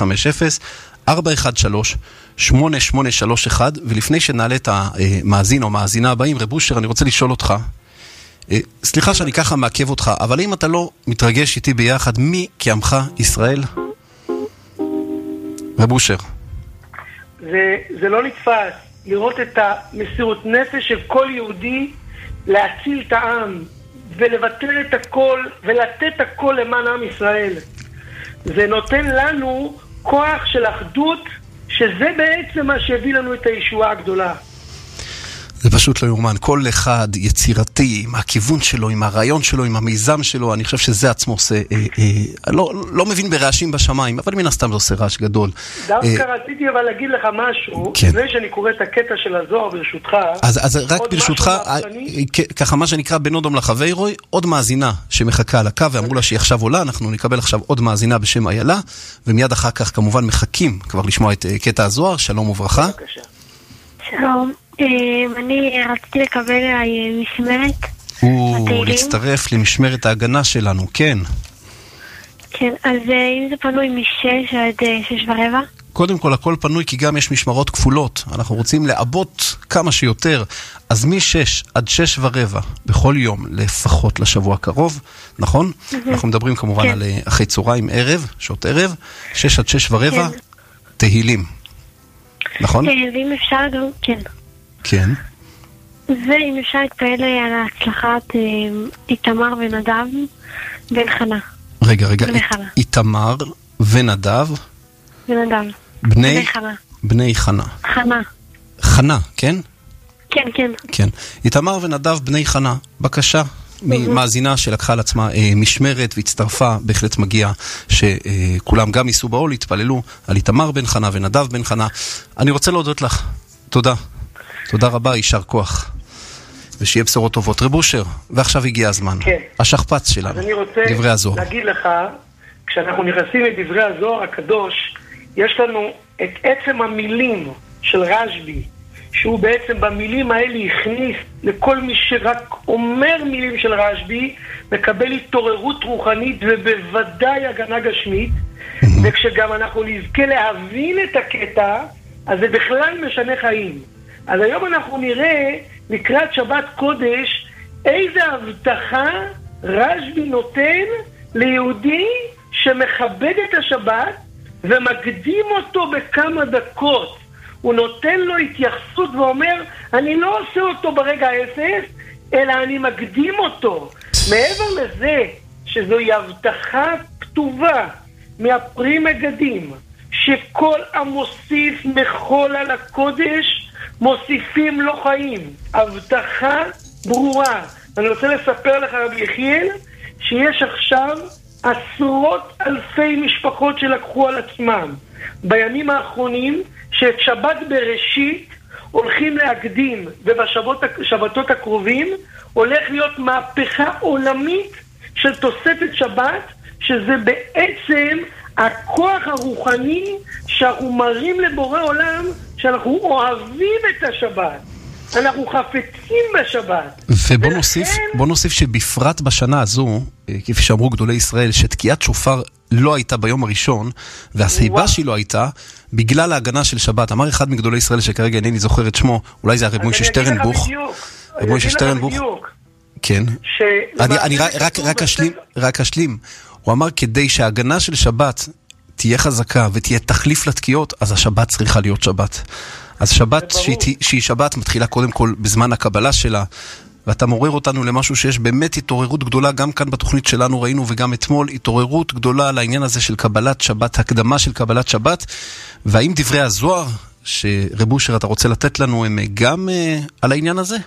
ל-050-413-8831, ולפני שנעלה את המאזין או מאזינה הבאים, רב אושר, אני רוצה לשאול אותך, סליחה שאני ככה מעכב אותך, אבל אם אתה לא מתרגש איתי ביחד, מי כעמך ישראל? רב אושר. זה לא נתפס לראות את המסירות נפש של כל יהודי להציל את העם ולבטל את הכל ולתת הכל למען עם ישראל. זה נותן לנו כוח של אחדות, שזה בעצם מה שהביא לנו את הישועה הגדולה. זה פשוט לא יאומן, כל אחד יצירתי, עם הכיוון שלו, עם הרעיון שלו, עם המיזם שלו, אני חושב שזה עצמו עושה, לא מבין ברעשים בשמיים, אבל מן הסתם זה עושה רעש גדול. דווקא רציתי אבל להגיד לך משהו, לפני שאני קורא את הקטע של הזוהר ברשותך. אז רק ברשותך, ככה מה שנקרא בין אודום לחברוי, עוד מאזינה שמחכה על הקו, ואמרו לה שהיא עכשיו עולה, אנחנו נקבל עכשיו עוד מאזינה בשם איילה, ומיד אחר כך כמובן מחכים כבר לשמוע את קטע הזוהר. שלום וברכה. שלום. אני רציתי לקבל משמרת להצטרף למשמרת ההגנה שלנו, כן. כן, אז אם זה פנוי מ6 עד 6:15? קודם כל הכל פנוי, כי גם יש משמרות כפולות, אנחנו רוצים לעבות כמה שיותר, אז מ6 עד 6:15 בכל יום, לפחות לשבוע הקרוב, נכון? אנחנו מדברים כמובן על אחרי צהריים, ערב, שעות ערב, 6 עד 6:15 תהילים, נכון? ואם אפשר גם, כן. כן. ואם אפשר להתפעל על ההצלחת איתמר ונדב בן חנה. רגע, איתמר ונדב בני חנה. חנה, כן? כן. כן. איתמר ונדב בני חנה, בבקשה. מאזינה שלקחה על עצמה משמרת והצטרפה, בהחלט מגיע שכולם גם ייסעו בעול, התפללו על איתמר בן חנה ונדב בן חנה. אני רוצה להודות לך, תודה רבה, יישר כוח, ושיהיה בשורות טובות. רב אושר, ועכשיו הגיע הזמן, השכפ"ץ שלנו, דברי הזוהר. אני רוצה להגיד לך, כשאנחנו נכנסים לדברי הזוהר הקדוש, יש לנו את עצם המילים של רשב"י, שהוא בעצם במילים האלה הכניס לכל מי שרק אומר מילים של רשב"י, מקבל התעוררות רוחנית ובוודאי הגנה גשמית, וכשגם אנחנו נזכה להבין את הקטע, אז זה בכלל משנה חיים. אז היום אנחנו נראה לקראת שבת קודש איזה הבטחה רשב"י נותן ליהודי שמכבד את השבת ומקדים אותו בכמה דקות. הוא נותן לו התייחסות ואומר, אני לא עושה אותו ברגע האפס, אלא אני מקדים אותו. מעבר לזה שזוהי הבטחה כתובה מהפרי מגדים, שכל המוסיף מחול על הקודש מוסיפים לו חיים. הבטחה ברורה. אני רוצה לספר לך רבי יחיאל שיש עכשיו עשרות אלפי משפחות שלקחו על עצמם בימים האחרונים שאת שבת בראשית הולכים להקדים, ובשבתות הקרובים הולך להיות מהפכה עולמית של תוספת שבת, שזה בעצם הכוח הרוחני שאנחנו מראים לבורא עולם שאנחנו אוהבים את השבת. אנחנו חפצים בשבת. ובוא נוסיף שבפרט בשנה הזו, כפי שאמרו גדולי ישראל, שתקיעת שופר לא הייתה ביום הראשון, והסיבה שהיא לא הייתה, בגלל ההגנה של שבת. אמר אחד מגדולי ישראל שכרגע אינני זוכר את שמו, אולי זה הרב מוישה שטרנבוך. רב מוישה שטרנבוך. כן. אני רק אשלים. הוא אמר כדי שההגנה של שבת תהיה חזקה ותהיה תחליף לתקיעות, אז השבת צריכה להיות שבת. אז שבת שהיא שבת מתחילה קודם כל בזמן הקבלה שלה, ואתה מורר אותנו למשהו שיש באמת התעוררות גדולה, גם כאן בתוכנית שלנו ראינו וגם אתמול, התעוררות גדולה על העניין הזה של קבלת שבת, הקדמה של קבלת שבת, והאם דברי הזוהר שרב אושר אתה רוצה לתת לנו הם גם על העניין הזה?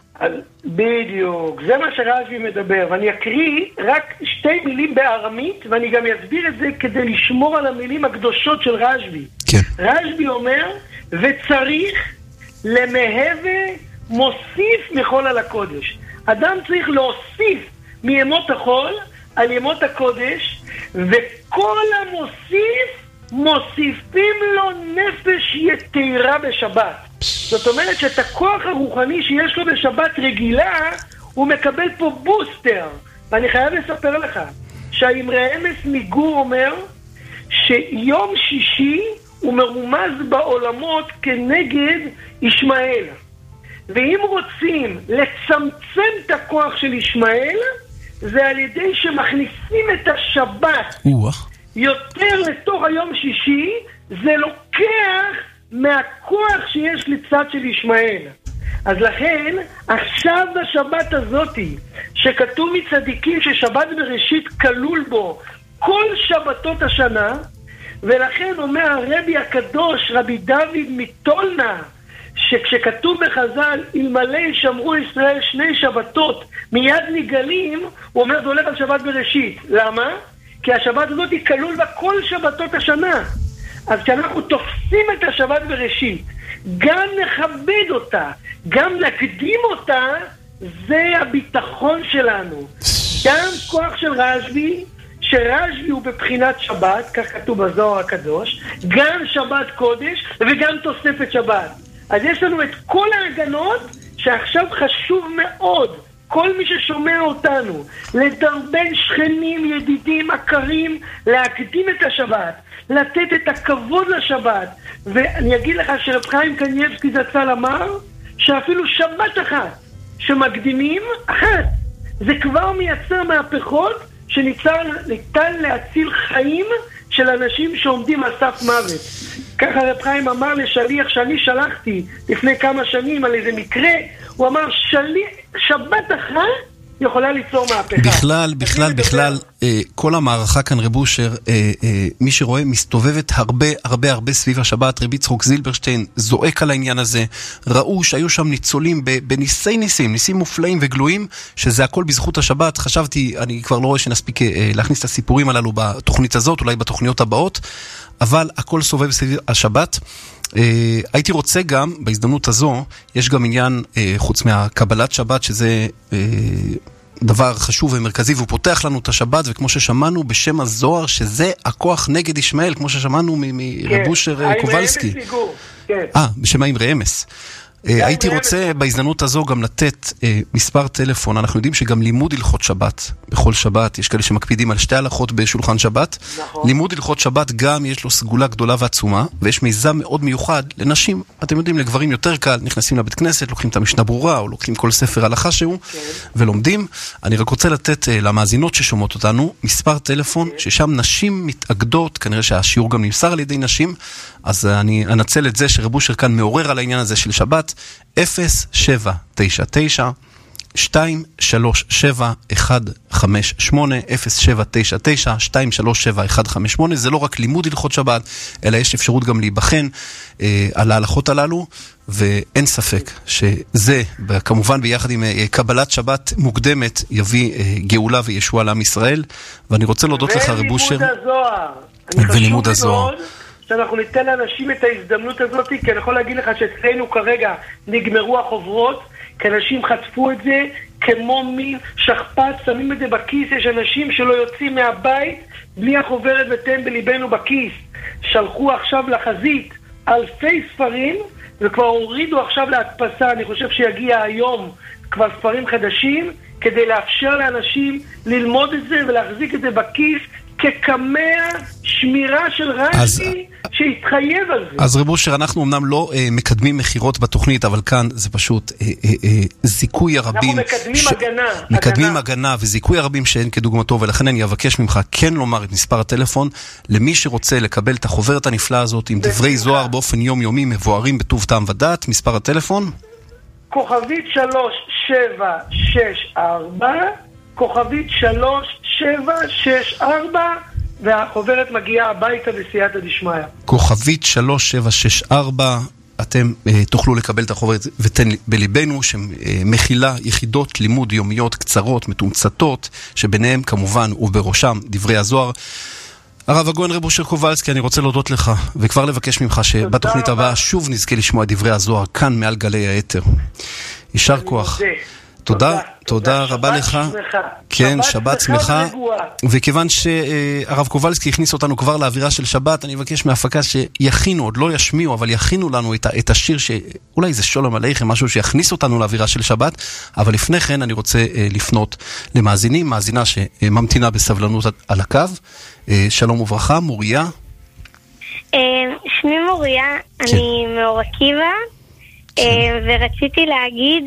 בדיוק, זה מה שרשב"י מדבר, ואני אקריא רק שתי מילים בארמית, ואני גם אסביר את זה כדי לשמור על המילים הקדושות של רשב"י. כן. רשב"י אומר, וצריך למהווה מוסיף מחול על הקודש. אדם צריך להוסיף מימות החול על ימות הקודש, וכל המוסיף מוסיפים לו נפש יתירה בשבת. זאת אומרת שאת הכוח הרוחני שיש לו בשבת רגילה, הוא מקבל פה בוסטר. ואני חייב לספר לך שהאמרי אמס מגור אומר שיום שישי הוא מרומז בעולמות כנגד ישמעאל. ואם רוצים לצמצם את הכוח של ישמעאל, זה על ידי שמכניסים את השבת יותר לתוך היום שישי, זה לוקח מהכוח שיש לצד של ישמעאל. אז לכן, עכשיו בשבת הזאת, שכתוב מצדיקים ששבת בראשית כלול בו כל שבתות השנה, ולכן אומר הרבי הקדוש, רבי דוד מטולנה, שכשכתוב בחז"ל, אלמלא שמרו ישראל 2 שבתות מיד נגלים, הוא אומר זה הולך על שבת בראשית. למה? כי השבת הזאת היא כלול בה כל שבתות השנה. אז כשאנחנו תופסים את השבת בראשית, גם נכבד אותה, גם נקדים אותה, זה הביטחון שלנו. גם כוח של רשב"י, שרשב"י הוא בבחינת שבת, כך כתוב בזוהר הקדוש, גם שבת קודש וגם תוספת שבת. אז יש לנו את כל ההגנות שעכשיו חשוב מאוד, כל מי ששומע אותנו, לדרבן שכנים, ידידים, מכרים, להקדים את השבת, לתת את הכבוד לשבת. ואני אגיד לך שרב חיים קניבסקי זצ"ל אמר שאפילו שבת אחת שמקדימים, אחת, זה כבר מייצר מהפכות שניתן להציל חיים של אנשים שעומדים על סף מוות. ככה רב חיים אמר לשליח שאני שלחתי לפני כמה שנים על איזה מקרה, הוא אמר שבת אחת יכולה ליצור מהפכה. בכלל, כל המערכה כאן רב אושר, מי שרואה מסתובבת הרבה סביב השבת. רבי יצחק זילברשטיין זועק על העניין הזה. ראו שהיו שם ניצולים ניסים מופלאים וגלויים, שזה הכל בזכות השבת. חשבתי, אני כבר לא רואה שנספיק להכניס את הסיפורים הללו בתוכנית הזאת, אולי בתוכניות הבאות, אבל הכל סובב סביב השבת. הייתי רוצה גם, בהזדמנות הזו, יש גם עניין, חוץ מהקבלת שבת, שזה דבר חשוב ומרכזי, והוא פותח לנו את השבת, וכמו ששמענו בשם הזוהר, שזה הכוח נגד ישמעאל, כמו ששמענו מרב אושר קובלסקי. בשם האמרי אמס. הייתי רוצה בהזדמנות הזו גם לתת מספר טלפון. אנחנו יודעים שגם לימוד הלכות שבת, בכל שבת, יש כאלה שמקפידים על 2 הלכות בשולחן שבת. לימוד הלכות שבת גם יש לו סגולה גדולה ועצומה, ויש מיזם מאוד מיוחד לנשים. אתם יודעים, לגברים יותר קל, נכנסים לבית כנסת, לוקחים את המשנה ברורה, או לוקחים כל ספר הלכה שהוא, ולומדים. אני רק רוצה לתת למאזינות ששומעות אותנו, מספר טלפון, ששם נשים מתאגדות, כנראה שהשיעור גם נמסר על ידי נשים, אז אני אנצל את זה שרב אושר כאן מעורר על העניין הזה של שבת. 0799 237 158 0799 237 158. זה לא רק לימוד הלכות שבת, אלא יש אפשרות גם להיבחן על ההלכות הללו, ואין ספק שזה כמובן ביחד עם קבלת שבת מוקדמת יביא גאולה וישוע לעם ישראל. ואני רוצה להודות לך רב אושר. ולימוד הזוהר, שאנחנו ניתן לאנשים את ההזדמנות הזאת, כי אני יכול להגיד לך שאצלנו כרגע נגמרו החוברות, כי אנשים חטפו את זה כמו שכפ"ץ, שמים את זה בכיס. יש אנשים שלא יוצאים מהבית בלי החוברת ותן בליבנו בכיס. שלחו עכשיו לחזית אלפי ספרים, וכבר הורידו עכשיו להדפסה, אני חושב שיגיע היום כבר ספרים חדשים, כדי לאפשר לאנשים ללמוד את זה ולהחזיק את זה בכיס, כקמע שמירה של רש"י שהתחייב על זה. אז רב אושר, אנחנו אמנם לא מקדמים מחירות בתוכנית, אבל כאן זה פשוט זיכוי הרבים. אנחנו מקדמים הגנה. מקדמים הגנה וזיכוי הרבים שאין כדוגמתו, ולכן אני אבקש ממך כן לומר את מספר הטלפון, למי שרוצה לקבל את החוברת הנפלאה הזאת עם דברי זוהר באופן יומיומי מבוארים בטוב טעם ודעת. מספר הטלפון? כוכבית 3764, כוכבית 3764, והחוברת מגיעה הביתה בסייעתא דשמיא. כוכבית 3764, אתם תוכלו לקבל את החוברת ותן בליבנו, שמכילה יחידות לימוד יומיות קצרות, מתומצתות, שביניהם כמובן ובראשם דברי הזוהר. הרב הגאון רב אושר קובלסקי, אני רוצה להודות לך, וכבר לבקש ממך שבתוכנית הבאה שוב נזכה לשמוע דברי הזוהר כאן מעל גלי היתר. יישר כוח. תודה רבה לך. כן, שבת שמחה. וכיוון שהרב קובלסקי הכניס אותנו כבר לאווירה של שבת, אני מבקש מההפקה שיכינו, עוד לא ישמיעו, אבל יכינו לנו את השיר שאולי זה שולם עליכם, משהו שיכניס אותנו לאווירה של שבת. אבל לפני כן אני רוצה לפנות למאזינים, מאזינה שממתינה בסבלנות על הקו. שלום וברכה, מוריה. שמי מוריה, אני מאור עקיבא, ורציתי להגיד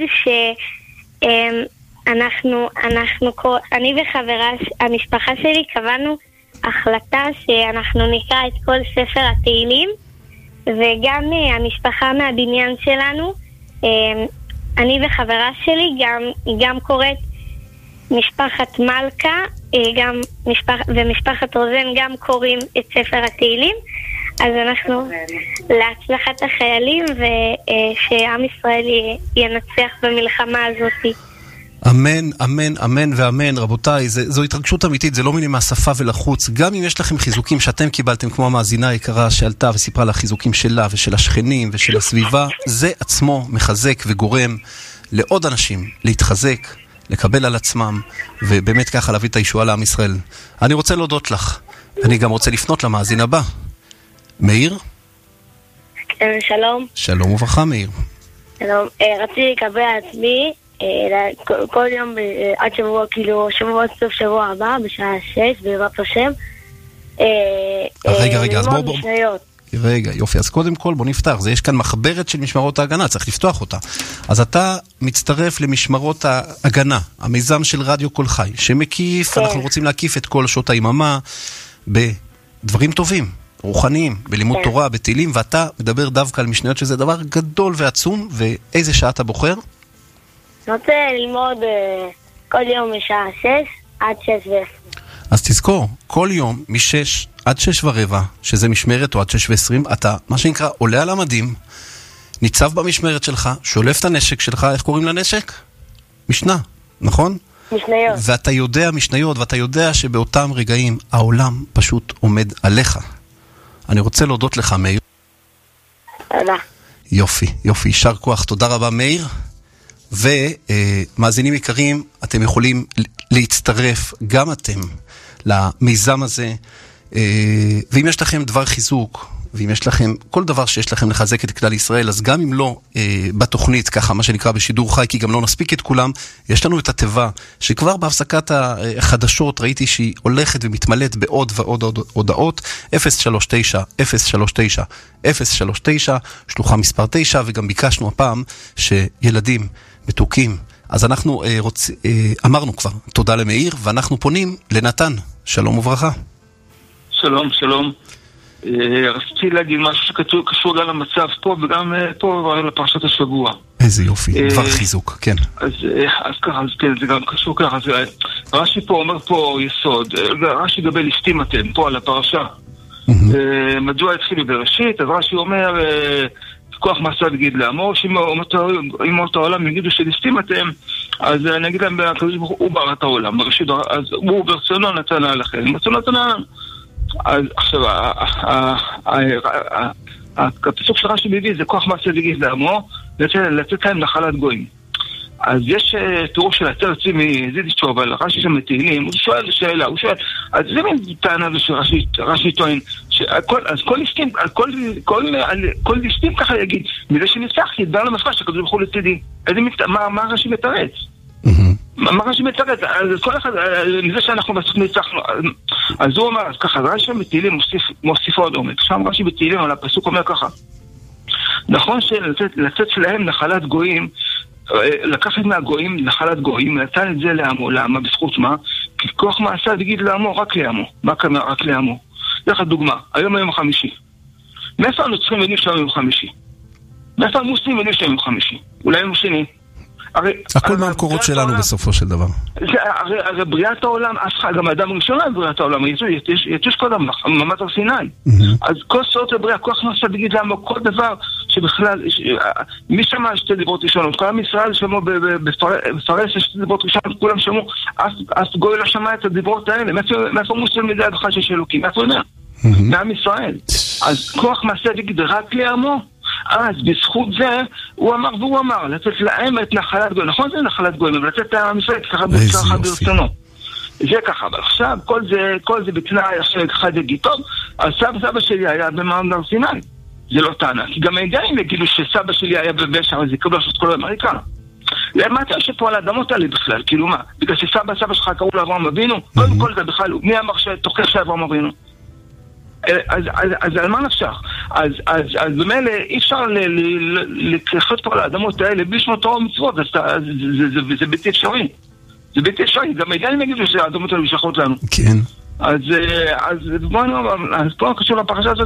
אני וחברה, המשפחה שלי קבענו החלטה שאנחנו נקרא את כל ספר התהילים, וגם המשפחה מהבניין שלנו, אני וחברה שלי גם קוראת משפחת מלכה, ומשפחת רוזן גם קוראים את ספר התהילים. אז אנחנו להצלחת החיילים, ושעם ישראל ינצח במלחמה הזאת. אמן, אמן, אמן ואמן. רבותיי, זו התרגשות אמיתית, זה לא מילים מהשפה ולחוץ. גם אם יש לכם חיזוקים שאתם קיבלתם, כמו המאזינה היקרה שעלתה וסיפרה לה חיזוקים שלה ושל השכנים ושל הסביבה, זה עצמו מחזק וגורם לעוד אנשים להתחזק, לקבל על עצמם, ובאמת ככה להביא את הישועה לעם ישראל. אני רוצה להודות לך. אני גם רוצה לפנות למאזין הבא. מאיר? שלום. שלום וברכה, מאיר. שלום. רציתי לקבל עצמי כל יום עד שבוע, כאילו שבוע סוף שבוע הבא, בשעה 6, בעזרת השם. רגע, אז בוא. משניות. רגע, יופי. אז קודם כל בוא נפתח. יש כאן מחברת של משמרות ההגנה, צריך לפתוח אותה. אז אתה מצטרף למשמרות ההגנה, המיזם של רדיו כל חי, שמקיף, אנחנו רוצים להקיף את כל שעות היממה בדברים טובים, רוחניים, בלימוד תורה, בתהילים, ואתה מדבר דווקא על משניות, שזה דבר גדול ועצום. ואיזה שעה אתה בוחר? אני רוצה ללמוד כל יום משעה 6 עד 6:10. אז תזכור, כל יום מ-6 עד 6:15, שזה משמרת, או עד 6:20, אתה, מה שנקרא, עולה על המדים, ניצב במשמרת שלך, שולף את הנשק שלך. איך קוראים לנשק? משנה, נכון? משניות. ואתה יודע משניות, ואתה יודע שבאותם רגעים העולם פשוט עומד עליך. אני רוצה להודות לך, מאיר. תודה. יופי, יישר כוח. תודה רבה, מאיר. ומאזינים יקרים, אתם יכולים להצטרף גם אתם למיזם הזה, ואם יש לכם דבר חיזוק, ואם יש לכם כל דבר שיש לכם לחזק את כלל ישראל, אז גם אם לא בתוכנית, ככה מה שנקרא בשידור חי, כי גם לא נספיק את כולם, יש לנו את התיבה שכבר בהפסקת החדשות ראיתי שהיא הולכת ומתמלאת בעוד ועוד הודעות. 039 שלוחה מספר 9, וגם ביקשנו הפעם שילדים מתוקים, אז אנחנו אמרנו כבר תודה למאיר, ואנחנו פונים לנתן. שלום וברכה. שלום. רציתי להגיד משהו שקשור גם למצב פה, וגם פה לפרשת השבוע. איזה יופי, דבר חיזוק, כן. אז ככה, זה גם קשור ככה. רש"י פה אומר פה יסוד, רש"י גבי ליסטים אתם פה על הפרשה. מדוע התחילו בראשית? אז רש"י אומר, כוח מעשה תגיד לעמו, שאם אומות העולם יגידו שליסטים אתם, אז אני אגיד להם, הוא ברא את העולם, בראשית, אז הוא ברצונו נתן לכם, ברצונו נתן. אז עכשיו, הפסוק של רש"י מביא זה כוח מעשה תגיד לעמו, לתת להם נחלת גויים. אז יש תיאור של התר יוצאים מזידישו, אבל רש"י שם בתהילים, הוא שואל שאלה, הוא שואל, אז זה מין טענה שרש"י טוען, אז כל ליסטים ככה יגיד, מזה שנפתח, ידבר למפרש, שהקדוש ברוך הוא לצידי. מה רש"י מתרץ? מה רש"י מתרץ? אז כל אחד, מזה שאנחנו ניצחנו, אז הוא אומר, אז ככה, רש"י שם בתהילים מוסיף עוד עומק. שם רש"י בתהילים, אבל הפסוק אומר ככה, נכון שלצאת שלהם נחלת גויים, לקחת מהגויים נחלת גויים, נתן את זה לעמו, למה? בזכות מה? כי כוח מעשה תגיד לעמו, רק לעמו. מה כמה רק לעמו? לך דוגמה, היום יום חמישי. מאיפה הנוצרים יודעים שהיום יום חמישי? מאיפה המוסלמים יודעים שהיום יום חמישי? אולי יום שני? הכל מהמקורות שלנו בסופו של דבר. הרי בריאת העולם, גם האדם הראשון היה בריאת העולם, יתוש קודם, ממש הר סיני. אז כל סוד לבריאה, כוח מעשה תגיד לעמו, כל דבר שבכלל, מי שמע שתי דיברות ראשונות? כל עם ישראל שמעו בפרס שתי דיברות ראשונות, כולם שמעו, אף גוי לא שמע את הדיברות האלה. מאיפה מוסלם יודע בכלל שיש אלוקים? מאיפה יודע? מעם ישראל. אז כוח מעשה תגיד רק לעמו. אז בזכות זה הוא אמר והוא אמר לתת להם את נחלת גויים. נכון זה נחלת גויים, אבל לתת לעם ישראל ככה ברצונו. זה ככה, אבל עכשיו כל זה בתנאי אחד יגיד טוב, אז סבא שלי היה במעמד הר סיני. זה לא טענה, כי גם הידיים יגידו שסבא שלי היה בבשר, אז יקבלו לעשות כל אמריקה. למה אתה יושב פה על האדמות האלה בכלל? כאילו מה? בגלל שסבא שלך קראו לאברהם אבינו? קודם כל זה בכלל, מי אמר שתוכח שאברהם אבינו? אז על מה נפשך? אז במילא אי אפשר לחיות פה על האדמות האלה בלי שמות תורה ומצוות, זה בלתי אפשרי. זה בלתי אפשרי, גם הידיים יגידו שהאדמות האלה משלחות לנו. כן. אז פה קשור לפרשה הזאת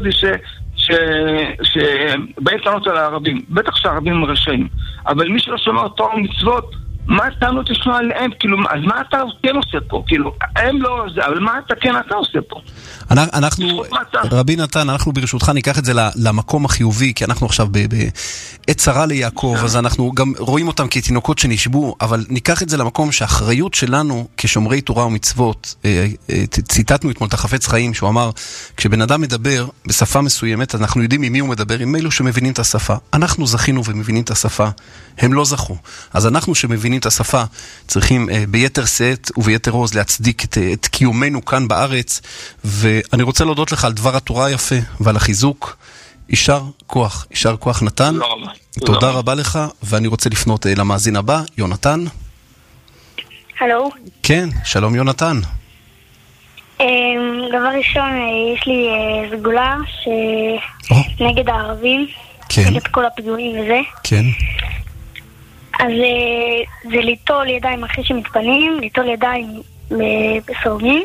שבאים טענות על הערבים. בטח שהערבים רשעים. אבל מי שלא שומע תורה ומצוות, מה הטענות לשמוע עליהם? כאילו, אז מה אתה כן עושה פה? כאילו, הם לא זה, אבל מה אתה עושה פה? אנחנו, רבי נתן, אנחנו ברשותך ניקח את זה למקום החיובי, כי אנחנו עכשיו בעת צרה ליעקב, אז אנחנו גם רואים אותם כתינוקות שנשבו, אבל ניקח את זה למקום שהאחריות שלנו כשומרי תורה ומצוות, ציטטנו אתמול את החפץ חיים, שהוא אמר, כשבן אדם מדבר בשפה מסוימת, אנחנו יודעים עם מי הוא מדבר, עם אלו שמבינים את השפה. אנחנו זכינו ומבינים את השפה, הם לא זכו. אז אנחנו שמבינים את השפה, צריכים ביתר שאת וביתר עוז להצדיק את קיומנו כאן בארץ, ואני רוצה להודות לך על דבר התורה היפה ועל החיזוק. יישר כוח נתן. תודה רבה לך, ואני רוצה לפנות למאזין הבא, יונתן. הלו. כן, שלום יונתן. דבר ראשון, יש לי סגולה נגד הערבים, נגד כל הפיגועים וזה. כן. אז זה ליטול ידיים אחרי שמתפנים, ליטול ידיים בסורגים,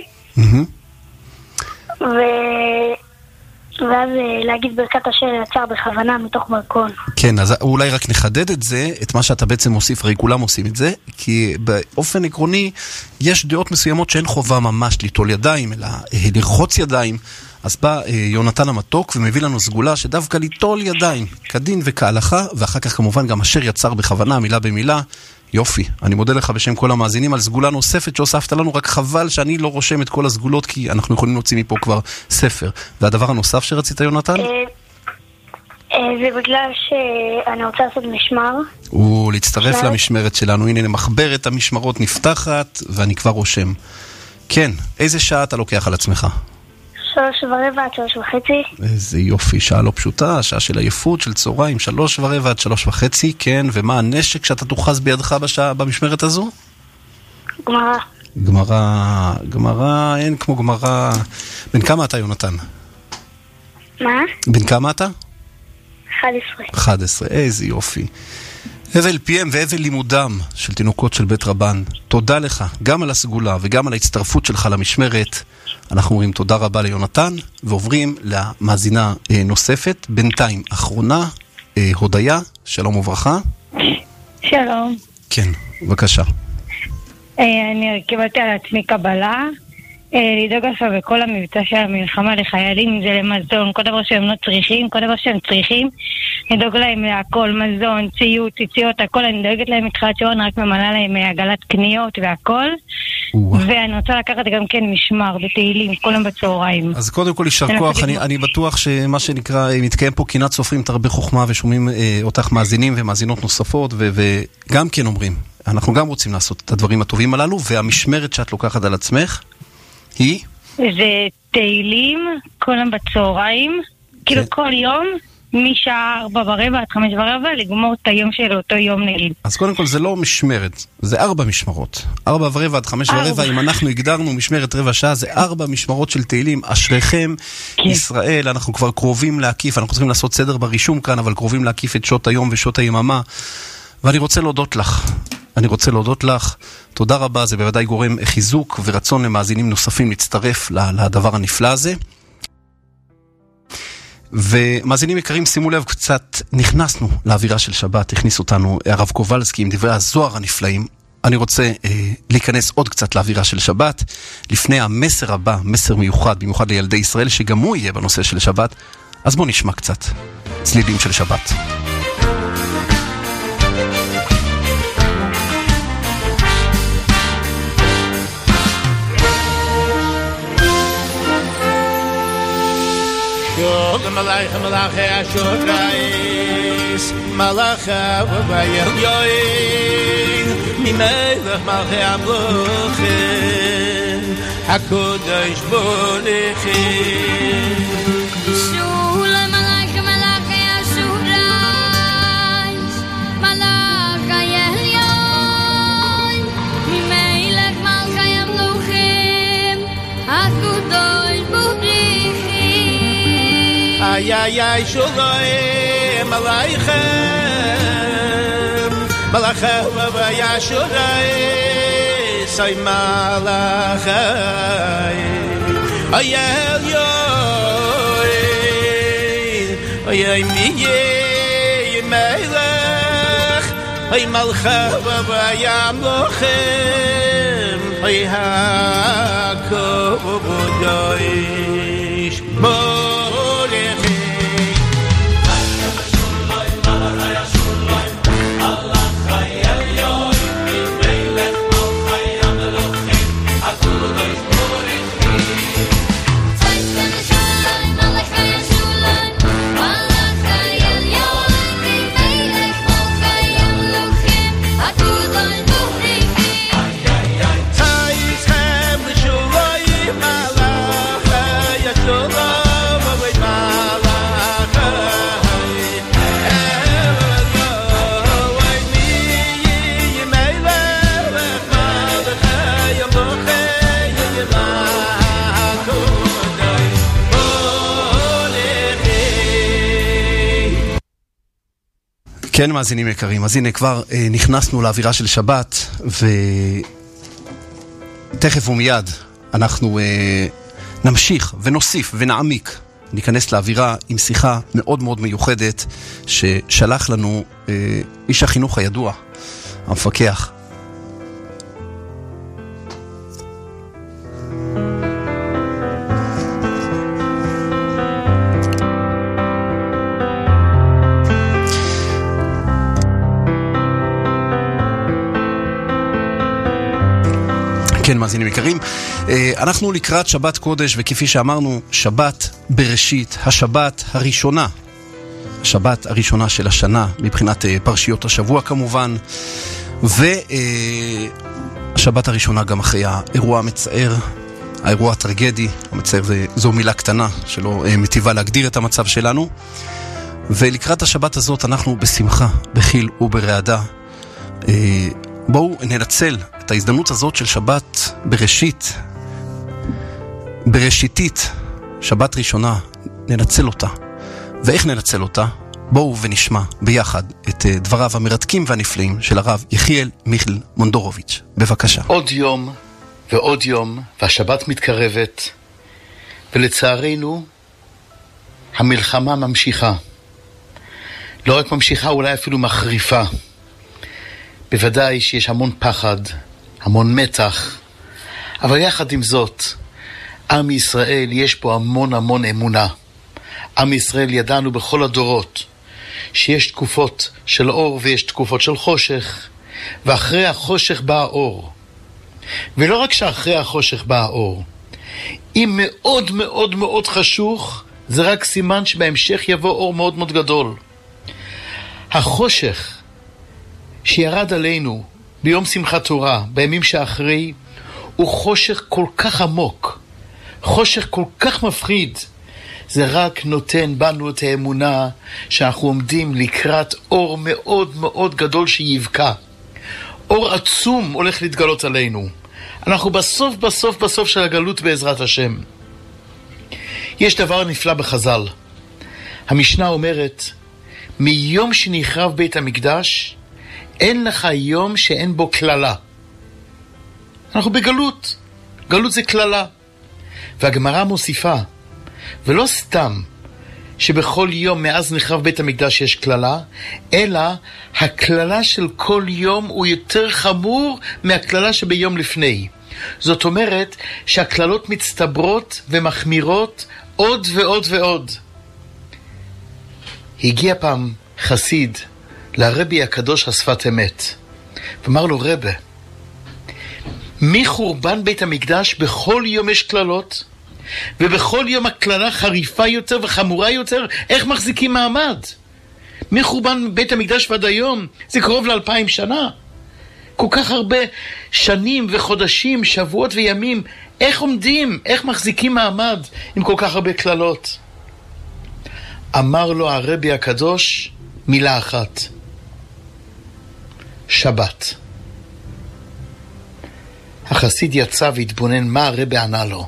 ואז להגיד ברכת אשר יצר בכוונה מתוך בלקון. כן, אז אולי רק נחדד את זה, את מה שאתה בעצם מוסיף, הרי כולם עושים את זה, כי באופן עקרוני יש דעות מסוימות שאין חובה ממש ליטול ידיים, אלא לרחוץ ידיים. אז בא יונתן המתוק ומביא לנו סגולה שדווקא ליטול ידיים, כדין וכהלכה, ואחר כך כמובן גם אשר יצר בכוונה, מילה במילה. יופי, אני מודה לך בשם כל המאזינים על סגולה נוספת שהוספת לנו, רק חבל שאני לא רושם את כל הסגולות, כי אנחנו יכולים להוציא מפה כבר ספר. והדבר הנוסף שרצית יונתן? זה בגלל שאני רוצה לעשות משמר. להצטרף למשמרת שלנו, הנה מחברת המשמרות נפתחת, ואני כבר רושם. כן, איזה שעה אתה לוקח על עצמך? 3:15 עד 3:30. איזה יופי, שעה לא פשוטה, שעה של עייפות, של צהריים, 3:15 עד 3:30, כן, ומה הנשק שאתה תוחז בידך במשמרת הזו? גמרא, אין כמו גמרא. בן כמה אתה יונתן? מה? בן כמה אתה? 11. 11, איזה יופי. הבל פיהם והבל לימודם של תינוקות של בית רבן. תודה לך, גם על הסגולה וגם על ההצטרפות שלך למשמרת. אנחנו אומרים תודה רבה ליונתן, ועוברים למאזינה נוספת, בינתיים אחרונה, הודיה, שלום וברכה. שלום. כן, בבקשה. אני קיבלתי על עצמי קבלה, לדאוג עכשיו בכל המבצע של המלחמה לחיילים, זה למזון, כל דבר שהם לא צריכים, כל דבר שהם צריכים, לדאוג להם להכל, מזון, ציוד, ציציות, הכל, אני דואגת להם מתחילת שעון, רק ממלאה להם עגלת קניות והכל, ואני רוצה לקחת גם כן משמר בתהילים, כל יום בצהריים. אז קודם כל יישר כוח, אני בטוח שמה שנקרא, מתקיים פה קינת סופרים, תרבה חוכמה, ושומעים אותך מאזינים ומאזינות נוספות, וגם כן אומרים, אנחנו גם רוצים לעשות את הדברים הטובים הללו, והמשמרת שאת לוקחת על עצמך היא? זה תהילים, כל יום בצהריים, כאילו כל יום, משעה 4:15 עד 5:15, לגמור את היום של אותו יום נגיד. אז קודם כל זה לא משמרת, זה 4 משמרות. 4:15 עד 5:15, אם אנחנו הגדרנו משמרת רבע שעה, זה 4 משמרות של תהילים. אשריכם ישראל, אנחנו כבר קרובים להקיף, אנחנו צריכים לעשות סדר ברישום כאן, אבל קרובים להקיף את שעות היום ושעות היממה. ואני רוצה להודות לך. תודה רבה, זה בוודאי גורם חיזוק ורצון למאזינים נוספים להצטרף לדבר הנפלא הזה. ומאזינים יקרים, שימו לב, קצת נכנסנו לאווירה של שבת, הכניס אותנו הרב קובלסקי עם דברי הזוהר הנפלאים. אני רוצה להיכנס עוד קצת לאווירה של שבת, לפני המסר הבא, מסר מיוחד, במיוחד לילדי ישראל, שגם הוא יהיה בנושא של שבת. אז בואו נשמע קצת צלילים של שבת. Malacha malacha ashokrais malacha vayel yoin mi melech malacha amlochem hakodesh bolechem shula malacha malacha ashokrais malacha yoin mi melech malacha amlochem hakodesh bolechem ay ay ay sholem aleichem malacha vayashurai say malacha ay el yoy ay ay mi melech ay malacha vayamlochem ay hakobodosh כן, מאזינים יקרים, אז הנה כבר נכנסנו לאווירה של שבת, ותכף ומיד אנחנו נמשיך ונוסיף ונעמיק, ניכנס לאווירה עם שיחה מאוד מאוד מיוחדת ששלח לנו איש החינוך הידוע, המפקח. כן, מאזינים יקרים, אנחנו לקראת שבת קודש, וכפי שאמרנו, שבת בראשית, השבת הראשונה של השנה, מבחינת פרשיות השבוע כמובן, והשבת הראשונה גם אחרי האירוע המצער, האירוע הטרגדי, המצער זו מילה קטנה שלא מטיבה להגדיר את המצב שלנו, ולקראת השבת הזאת אנחנו בשמחה, בחיל וברעדה, בואו ננצל את ההזדמנות הזאת של שבת בראשיתית, שבת ראשונה, ננצל אותה. ואיך ננצל אותה? בואו ונשמע ביחד את דבריו המרתקים והנפלאים של הרב יחיאל מיכל מונדורוביץ'. בבקשה. עוד יום ועוד יום, והשבת מתקרבת, ולצערנו המלחמה ממשיכה. לא רק ממשיכה, אולי אפילו מחריפה. בוודאי שיש המון פחד, המון מתח, אבל יחד עם זאת, עם ישראל יש פה המון המון אמונה. עם ישראל ידענו בכל הדורות שיש תקופות של אור ויש תקופות של חושך, ואחרי החושך בא האור. ולא רק שאחרי החושך בא האור, אם מאוד מאוד מאוד חשוך, זה רק סימן שבהמשך יבוא אור מאוד מאוד גדול. החושך שירד עלינו ביום שמחת תורה, בימים שאחרי, הוא חושך כל כך עמוק, חושך כל כך מפחיד. זה רק נותן בנו את האמונה שאנחנו עומדים לקראת אור מאוד מאוד גדול שיבקע. אור עצום הולך להתגלות עלינו. אנחנו בסוף של הגלות בעזרת השם. יש דבר נפלא בחז"ל. המשנה אומרת, מיום שנחרב בית המקדש, אין לך יום שאין בו כללה. אנחנו בגלות. גלות זה כללה. והגמרא מוסיפה, ולא סתם שבכל יום מאז נחרב בית המקדש יש כללה, אלא הכללה של כל יום הוא יותר חמור מהכללה שביום לפני. זאת אומרת שהכללות מצטברות ומחמירות עוד ועוד ועוד. הגיע פעם חסיד לרבי הקדוש השפת אמת, ואמר לו, רבי, מחורבן בית המקדש בכל יום יש כללות, ובכל יום הכללה חריפה יותר וחמורה יותר, איך מחזיקים מעמד? מחורבן בית המקדש ועד היום, זה קרוב ל2000 שנה. כל כך הרבה שנים וחודשים, שבועות וימים, איך עומדים, איך מחזיקים מעמד עם כל כך הרבה כללות? אמר לו הרבי הקדוש מילה אחת, שבת. החסיד יצא והתבונן מה הרבי ענה לו.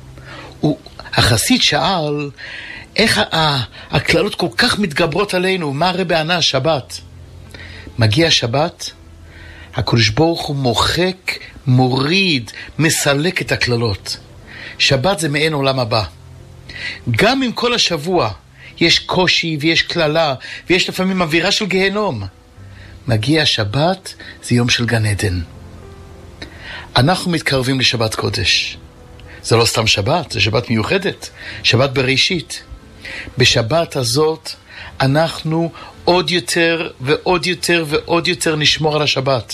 החסיד שאל, איך הכללות כל כך מתגברות עלינו, מה הרבי ענה? שבת. מגיע שבת, הקדוש ברוך הוא מוחק, מוריד, מסלק את הכללות. שבת זה מעין עולם הבא. גם אם כל השבוע יש קושי ויש כללה ויש לפעמים אווירה של גיהנום, מגיע שבת, זה יום של גן עדן. אנחנו מתקרבים לשבת קודש. זה לא סתם שבת, זה שבת מיוחדת, שבת בראשית. בשבת הזאת אנחנו עוד יותר ועוד יותר ועוד יותר נשמור על השבת.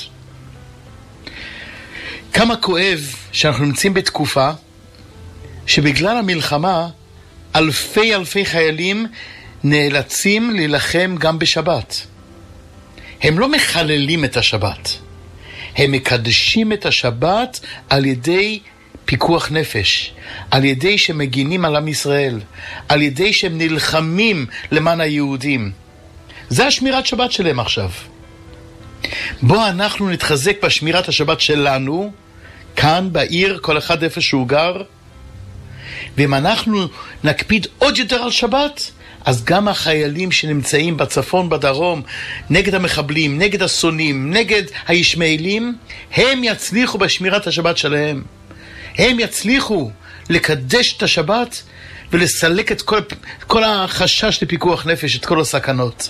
כמה כואב שאנחנו נמצאים בתקופה שבגלל המלחמה אלפי חיילים נאלצים להילחם גם בשבת. הם לא מחללים את השבת, הם מקדשים את השבת על ידי פיקוח נפש, על ידי שמגינים על עם ישראל, על ידי שהם נלחמים למען היהודים. זה השמירת שבת שלהם עכשיו. בוא אנחנו נתחזק בשמירת השבת שלנו, כאן בעיר, כל אחד איפה שהוא גר, ואם אנחנו נקפיד עוד יותר על שבת, אז גם החיילים שנמצאים בצפון, בדרום, נגד המחבלים, נגד הסונים, נגד הישמעאלים, הם יצליחו בשמירת השבת שלהם. הם יצליחו לקדש את השבת ולסלק את כל החשש לפיקוח נפש, את כל הסכנות.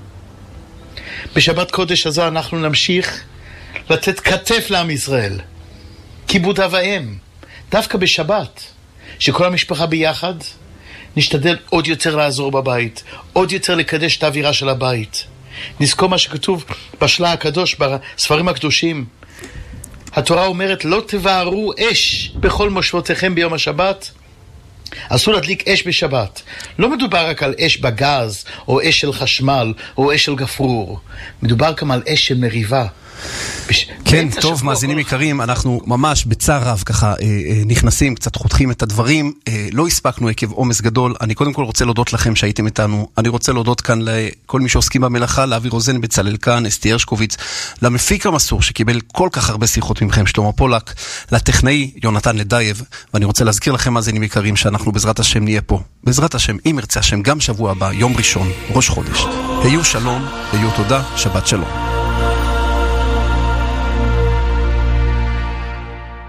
בשבת קודש הזו אנחנו נמשיך לתת כתף לעם ישראל, כיבוד אב ואם, דווקא בשבת, שכל המשפחה ביחד, נשתדל עוד יותר לעזור בבית, עוד יותר לקדש את האווירה של הבית. נזכור מה שכתוב בשלה הקדוש, בספרים הקדושים. התורה אומרת, לא תבערו אש בכל מושבותיכם ביום השבת. אסור להדליק אש בשבת. לא מדובר רק על אש בגז, או אש של חשמל, או אש של גפרור. מדובר גם על אש של מריבה. כן, טוב, מאזינים יקרים, אנחנו ממש בצער רב ככה נכנסים, קצת חותכים את הדברים, לא הספקנו עקב עומס גדול. אני קודם כל רוצה להודות לכם שהייתם איתנו, אני רוצה להודות כאן לכל מי שעוסקים במלאכה, לאבי רוזן, בצלאל כאן, אסתי הרשקוביץ, למפיק המסור שקיבל כל כך הרבה שיחות מכם, שלמה פולק, לטכנאי יונתן לדייב, ואני רוצה להזכיר לכם מאזינים יקרים שאנחנו בעזרת השם נהיה פה, בעזרת השם, אם ירצה השם, גם שבוע הבא, יום ראשון, ראש חודש. היו שלום, היו תודה, שבת שלום.